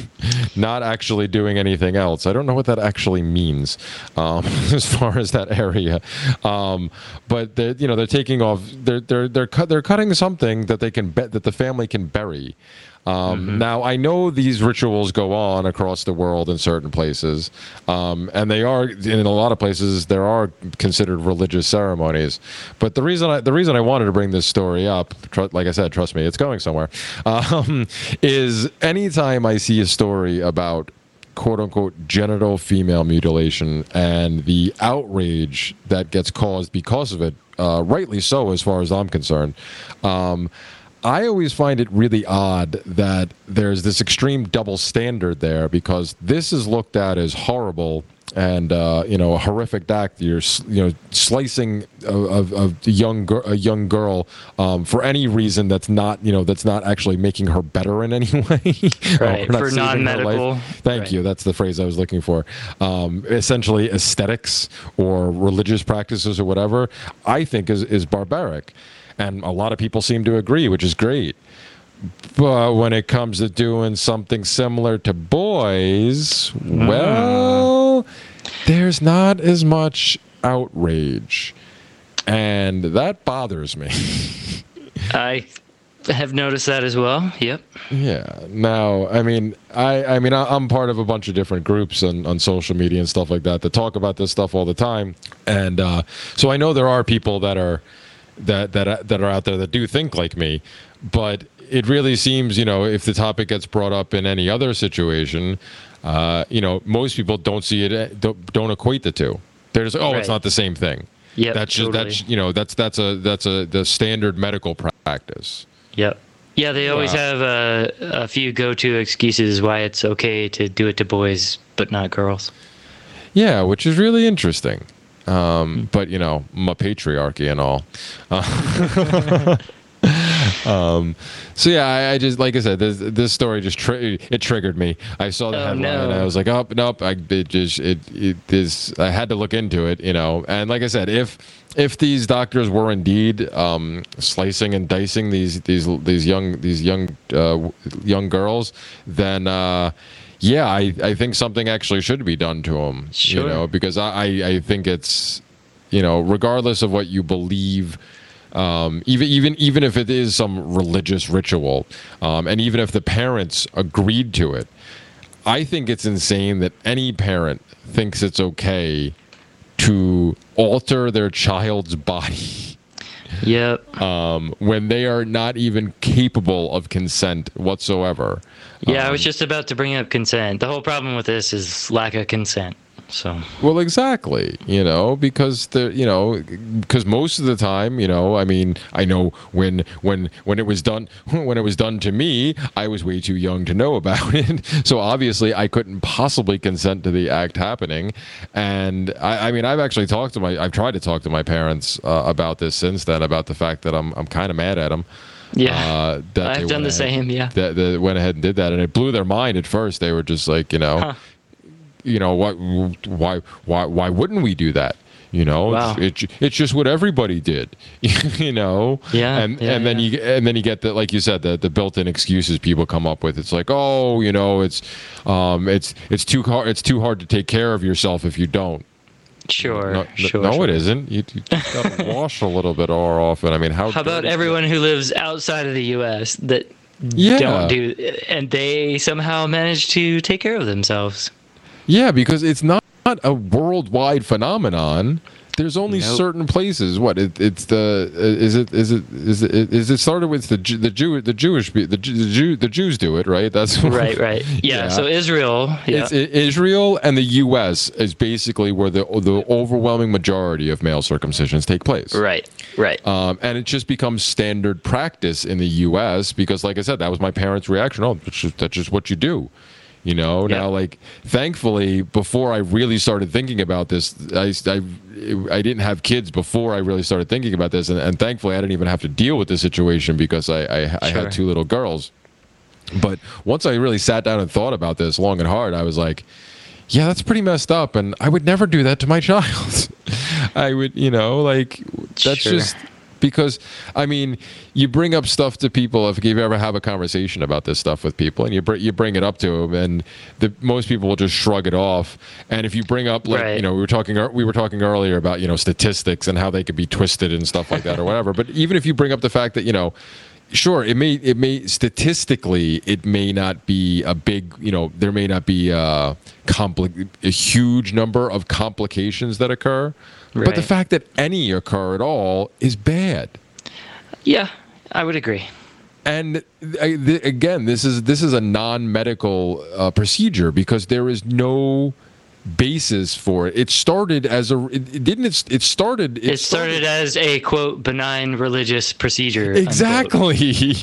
not actually doing anything else. I don't know what that actually means um, as far as that area. Um, but they're, you know, they're taking off. They're they're they're cut. They're cutting something that they can bet that the family can bury. Um, Mm-hmm. Now, I know these rituals go on across the world in certain places, um, and they are in a lot of places. There are considered religious ceremonies. But the reason I, the reason I wanted to bring this story up, tr- like I said, trust me, it's going somewhere, um, is anytime I see a story about quote unquote genital female mutilation and the outrage that gets caused because of it, uh, rightly so, as far as I'm concerned. Um, I always find it really odd that there's this extreme double standard there, because this is looked at as horrible and uh, you know, a horrific act. You're s- you know slicing of, of a young gir- a young girl um, for any reason that's not you know that's not actually making her better in any way. Right, Or not for saving her non-medical. life. Thank Right. you. That's the phrase I was looking for. Um, essentially, aesthetics or religious practices or whatever, I think is is barbaric. And a lot of people seem to agree, which is great. But when it comes to doing something similar to boys, well, there's not as much outrage. And that bothers me. I have noticed that as well. Yep. Yeah. Now, I mean, I, I mean, I, I'm part of a bunch of different groups on, on social media and stuff like that that talk about this stuff all the time. And uh, so I know there are people that are that that that are out there that do think like me, but it really seems, you know, if the topic gets brought up in any other situation, uh, you know, most people don't see it, don't, don't equate the two. They're just, oh, Right. it's not the same thing. Yep, That's just totally. that's you know that's that's a that's a the standard medical practice. Yep. Yeah, they always Wow. have a, a few go-to excuses why it's okay to do it to boys but not girls. Yeah, which is really interesting. Um, but, you know, my patriarchy and all. Uh, um, so, yeah, I, I just, like I said, this, this story just, tri- it triggered me. I saw the Oh, headline no. and I was like, oh, nope, I, it just, it, it is, I had to look into it, you know. And like I said, if, if these doctors were indeed um, slicing and dicing these, these, these young, these young, uh, young girls, then, uh, yeah, I, I think something actually should be done to them, Sure. you know, because I, I, I think it's, you know, regardless of what you believe, um, even even even if it is some religious ritual, um, and even if the parents agreed to it, I think it's insane that any parent thinks it's okay to alter their child's body Yep. um, when they are not even capable of consent whatsoever. Yeah, I was Um, just about to bring up consent. The whole problem with this is lack of consent. So, Well, exactly, you know, because the, you know, because most of the time, you know, I mean, I know when when when it was done when it was done to me, I was way too young to know about it. So obviously, I couldn't possibly consent to the act happening. And I, I mean, I've actually talked to my, I've tried to talk to my parents uh, about this since then, about the fact that I'm I'm kind of mad at them. yeah, Uh, that I've they done went the ahead- same, yeah. That, that went ahead and did that, and it blew their mind at first. They were just like, you know. Huh. You know what? Why? Why? Why wouldn't we do that? You know, Wow. it's, it, it's just what everybody did. You know, Yeah, and yeah, and then yeah. you and then you get the, like you said, the the built-in excuses people come up with. It's like, oh, you know, it's um, it's it's too hard. It's too hard to take care of yourself if you don't. Sure, No, sure. no sure. it isn't. You, you just got to wash a little bit more often. I mean, how? How about dirty- everyone who lives outside of the U S that Yeah. don't do, and they somehow manage to take care of themselves? Yeah, because it's not a worldwide phenomenon. There's only Nope. certain places. What it, it's the is it is it is it is it started with the Ju- the Jew the Jewish pe- the Jew, the Jew the Jews do it, right? That's Right, right. Yeah. Yeah. So Israel. Yeah. It's I Israel and the U S is basically where the the overwhelming majority of male circumcisions take place. right. Right. Um, and it just becomes standard practice in the U S because, like I said, that was my parents' reaction. Oh, that's just, that's just what you do. You know, Yeah. now, like, thankfully, before I really started thinking about this, I, I, I didn't have kids before I really started thinking about this. And, and thankfully, I didn't even have to deal with the situation because I, I, I Sure. had two little girls. But once I really sat down and thought about this long and hard, I was like, yeah, that's pretty messed up. And I would never do that to my child. I would, you know, like, that's Sure. just because, I mean, you bring up stuff to people. If you ever have a conversation about this stuff with people and you, br- you bring it up to them, and the, most people will just shrug it off. And if you bring up, like, Right. you know, we were talking, we were talking earlier about, you know, statistics and how they could be twisted and stuff like that or whatever. But even if you bring up the fact that, you know, sure, it may it may statistically it may not be a big, you know, there may not be a, compli- a huge number of complications that occur, but the Right. fact that any occur at all is bad. Yeah, I would agree. And I, th- again, this is this is a non-medical uh, procedure because there is no basis for it. It started as a it, it didn't it, it started It started as a quote benign religious procedure. unquote. Exactly.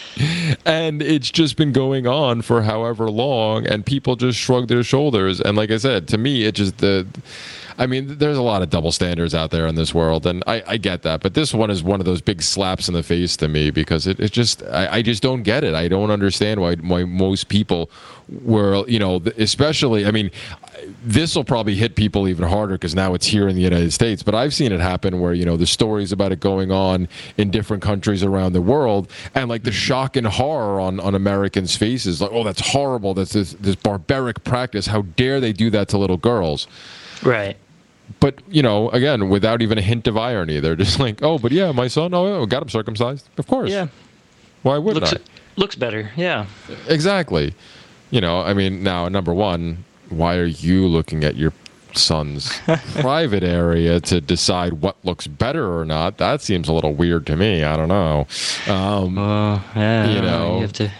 And it's just been going on for however long, and people just shrug their shoulders. And like I said, to me, it just the. I mean, there's a lot of double standards out there in this world, and I, I get that. But this one is one of those big slaps in the face to me because it, it just I, I just don't get it. I don't understand why why most people were, you know, especially. I mean, this will probably hit people even harder because now it's here in the United States. But I've seen it happen where, you know, the stories about it going on in different countries around the world, and like the shock and horror on, on Americans' faces, like, oh, that's horrible. That's this, this barbaric practice. How dare they do that to little girls? Right. But, you know, again, without even a hint of irony, they're just like, oh, but yeah, my son, oh, got him circumcised. Of course. Yeah. Why wouldn't Looks I? looks better. Yeah. Exactly. You know, I mean, now, number one, why are you looking at your son's private area to decide what looks better or not? That seems a little weird to me. I don't know. Um, Oh, yeah. You know, you have to.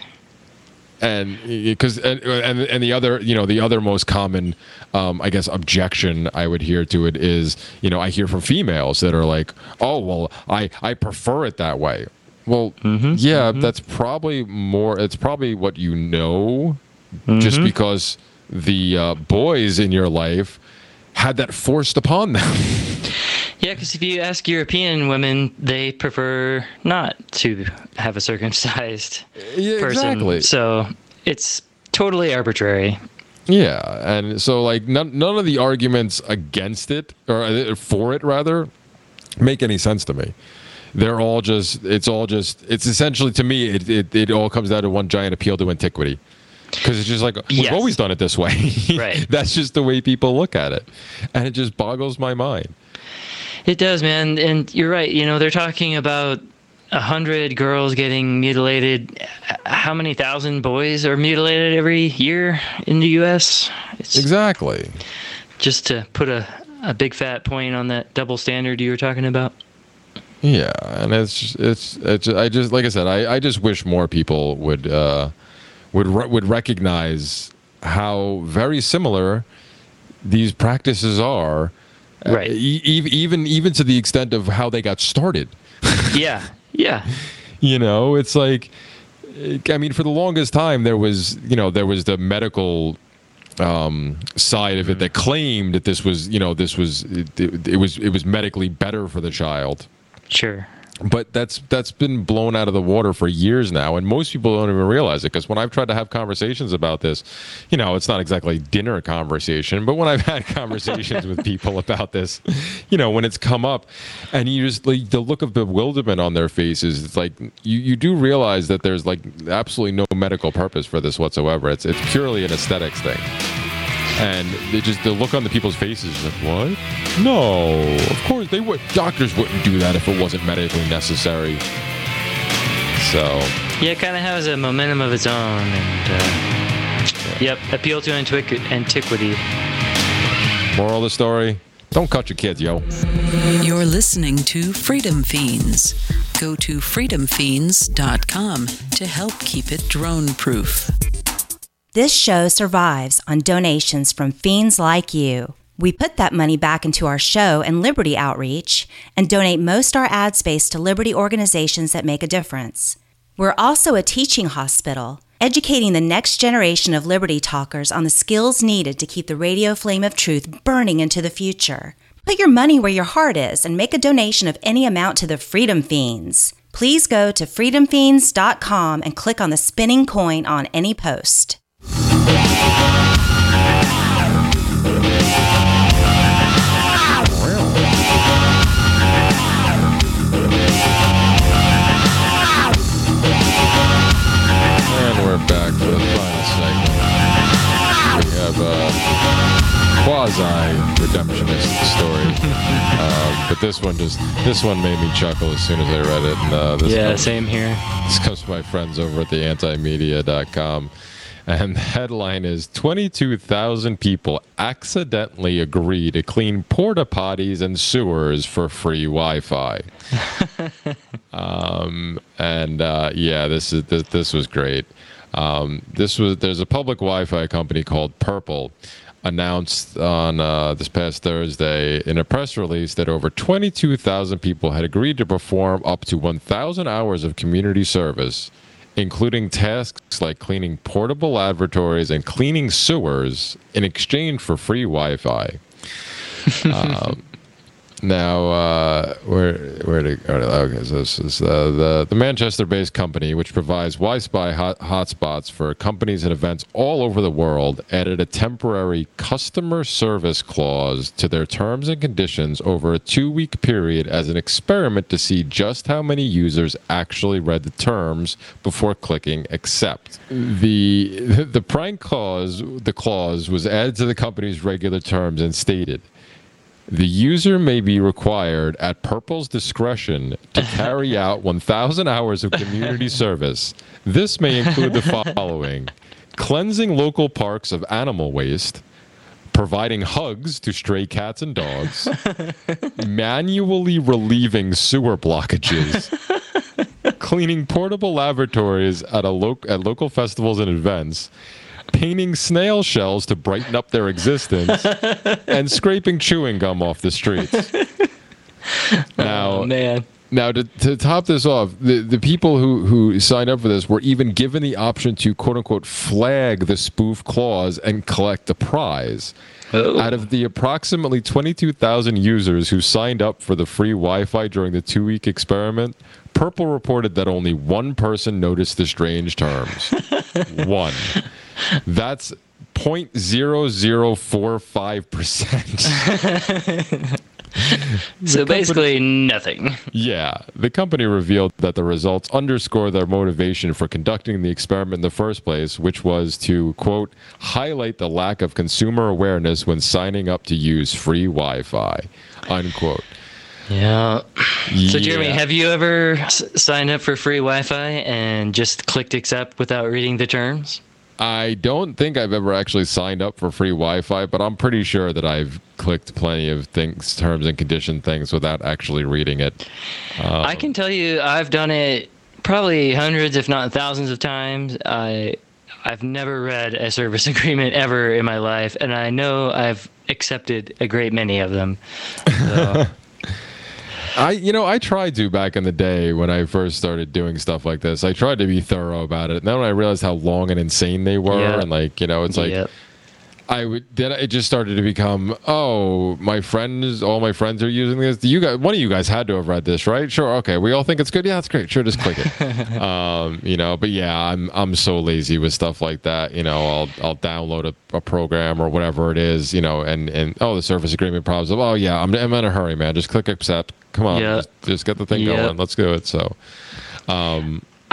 and because and, and and the other, you know, the other most common um I guess objection I would hear to it is, you know, I hear from females that are like, oh, well, i i prefer it that way. Well, Mm-hmm, yeah, that's probably more it's probably what you know, just Mm-hmm. because the uh, boys in your life had that forced upon them. Yeah, because if you ask European women, they prefer not to have a circumcised Yeah, person. exactly. So it's totally arbitrary. Yeah, and so like none none of the arguments against it or uh, for it rather make any sense to me. They're all just it's all just it's essentially to me it it, it all comes down to one giant appeal to antiquity. Because it's just like we've Yes. always done it this way. Right. That's just the way people look at it, and it just boggles my mind. It does, man. And you're right. You know, they're talking about a hundred girls getting mutilated. How many thousand boys are mutilated every year in the U S? It's Exactly. just to put a, a big fat point on that double standard you were talking about. Yeah, and it's just, it's it's I just like I said I, I just wish more people would uh, would re- would recognize how very similar these practices are. Right. Uh, e- e- even even to the extent of how they got started. Yeah. Yeah. You know, it's like, I mean, for the longest time there was, you know, there was the medical um, side of it that claimed that this was, you know, this was it, it, it was it was medically better for the child. Sure. But that's that's been blown out of the water for years now, and most people don't even realize it. Because when I've tried to have conversations about this, you know, it's not exactly dinner conversation, but when I've had conversations with people about this, you know, when it's come up, and you just like the look of bewilderment on their faces, it's like you, you do realize that there's like absolutely no medical purpose for this whatsoever. It's it's purely an aesthetics thing. And they just the look on the people's faces is like, what? No, of course they would. Doctors wouldn't do that if it wasn't medically necessary. So yeah, it kind of has a momentum of its own, and uh, yep, appeal to antiqu- antiquity. Moral of the story: don't cut your kids, yo. You're listening to Freedom Fiends. Go to freedom fiends dot com to help keep it drone-proof. This show survives on donations from fiends like you. We put that money back into our show and Liberty outreach and donate most our ad space to Liberty organizations that make a difference. We're also a teaching hospital, educating the next generation of Liberty talkers on the skills needed to keep the radio flame of truth burning into the future. Put your money where your heart is and make a donation of any amount to the Freedom Fiends. Please go to freedom fiends dot com and click on the spinning coin on any post. And we're back for the final segment. We have a quasi-redemptionist story, uh, but this one just this one made me chuckle as soon as I read it. And, uh, this Yeah, comes, same here. This comes from my friends over at the antimedia dot com. And the headline is twenty-two thousand people accidentally agree to clean porta potties and sewers for free Wi-Fi. um, and uh, yeah, this is this, this was great. Um, this was there's a public Wi-Fi company called Purple announced on uh, this past Thursday in a press release that over twenty-two thousand people had agreed to perform up to one thousand hours of community service, including tasks like cleaning portable lavatories and cleaning sewers in exchange for free Wi-Fi. um, now, uh, where where to? Okay, so this is uh, the the Manchester-based company, which provides Wi-Fi hot, hotspots for companies and events all over the world, added a temporary customer service clause to their terms and conditions over a two-week period as an experiment to see just how many users actually read the terms before clicking accept. The the prank clause the clause was added to the company's regular terms and stated, the user may be required, at Purple's discretion, to carry out one thousand hours of community service. This may include the following: cleansing local parks of animal waste, providing hugs to stray cats and dogs, manually relieving sewer blockages, cleaning portable lavatories at, a lo- at local festivals and events, painting snail shells to brighten up their existence, and scraping chewing gum off the streets. Now, oh, man. Now, to, to top this off, the, the people who, who signed up for this were even given the option to, quote-unquote, flag the spoof clause and collect the prize. Oh. Out of the approximately twenty-two thousand users who signed up for the free Wi-Fi during the two-week experiment, Purple reported that only one person noticed the strange terms. One. That's zero point zero zero four five percent. So basically nothing. Yeah. The company revealed that the results underscore their motivation for conducting the experiment in the first place, which was to, quote, highlight the lack of consumer awareness when signing up to use free Wi-Fi, unquote. Yeah. So, Jeremy, Yeah. have you ever s- signed up for free Wi-Fi and just clicked accept without reading the terms? I don't think I've ever actually signed up for free Wi-Fi, but I'm pretty sure that I've clicked plenty of things, terms and condition things, without actually reading it. Um, I can tell you I've done it probably hundreds, if not thousands of times. I, I've never read a service agreement ever in my life, and I know I've accepted a great many of them. So. I, you know, I tried to back in the day when I first started doing stuff like this. I tried to be thorough about it. And then when I realized how long and insane they were, Yep. and like, you know, it's like, Yep. I would. Then it just started to become, oh, my friends, all my friends are using this. You guys, one of you guys had to have read this, right? Sure, okay. We all think it's good. Yeah, that's great. Sure, just click it. um, you know, but yeah, I'm I'm so lazy with stuff like that. You know, I'll I'll download a, a program or whatever it is. You know, and and oh, the service agreement problems. Oh yeah, I'm I'm in a hurry, man. Just click accept. Come on, Yeah. just, just get the thing Yeah. going. Let's do it. So, um,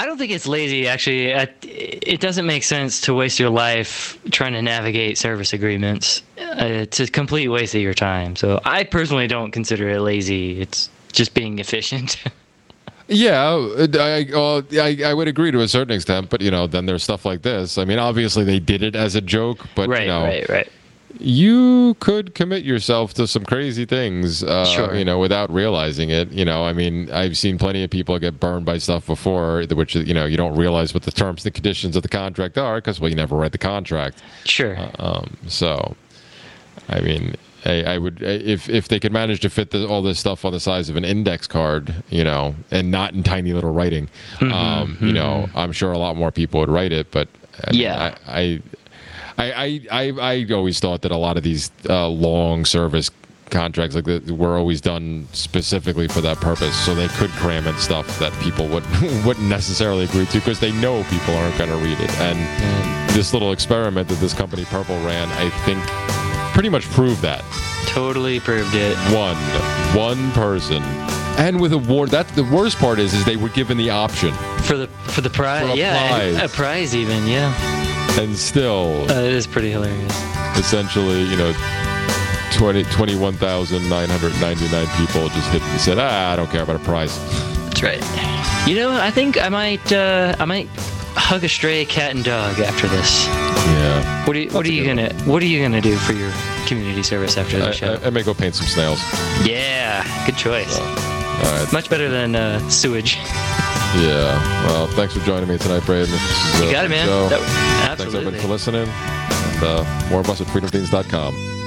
I don't think it's lazy, actually. It doesn't make sense to waste your life trying to navigate service agreements. Uh, it's a complete waste of your time. So I personally don't consider it lazy. It's just being efficient. Yeah, I, well, I I would agree to a certain extent, but, you know, then there's stuff like this. I mean, obviously they did it as a joke, but, right, you know, right, right. you could commit yourself to some crazy things, uh, Sure. you know, without realizing it. You know, I mean, I've seen plenty of people get burned by stuff before, which, you know, you don't realize what the terms and conditions of the contract are because, well, you never read the contract. Sure. Uh, um, so, I mean, I, I would, if if they could manage to fit the, all this stuff on the size of an index card, you know, and not in tiny little writing, Mm-hmm, um, you mm-hmm. know, I'm sure a lot more people would write it. But I mean, Yeah. I, I I, I, I always thought that a lot of these uh, long service contracts like that were always done specifically for that purpose, so they could cram in stuff that people would, wouldn't necessarily agree to because they know people aren't going to read it. And Mm. this little experiment that this company Purple ran, I think, pretty much proved that. Totally proved it. One, one person, and with a war. That's the worst part is, is they were given the option, For the for the prize. For a yeah, prize. A, a prize even, yeah. and still, Uh, it is pretty hilarious. essentially, you know, twenty, twenty-one thousand nine hundred ninety-nine people just hit and said, ah, I don't care about a prize. That's right. You know, I think I might uh, I might hug a stray cat and dog after this. Yeah. What are you What That's are a you good gonna What are you gonna do for your community service after the I, show? I, I may go paint some snails. Yeah, good choice. All right. Much better than uh, sewage. Yeah. Well, thanks for joining me tonight, Braden. This is, uh, You got it, man. show. That- Thanks absolutely. everybody for listening. And uh, more of us at freedom fiends dot com.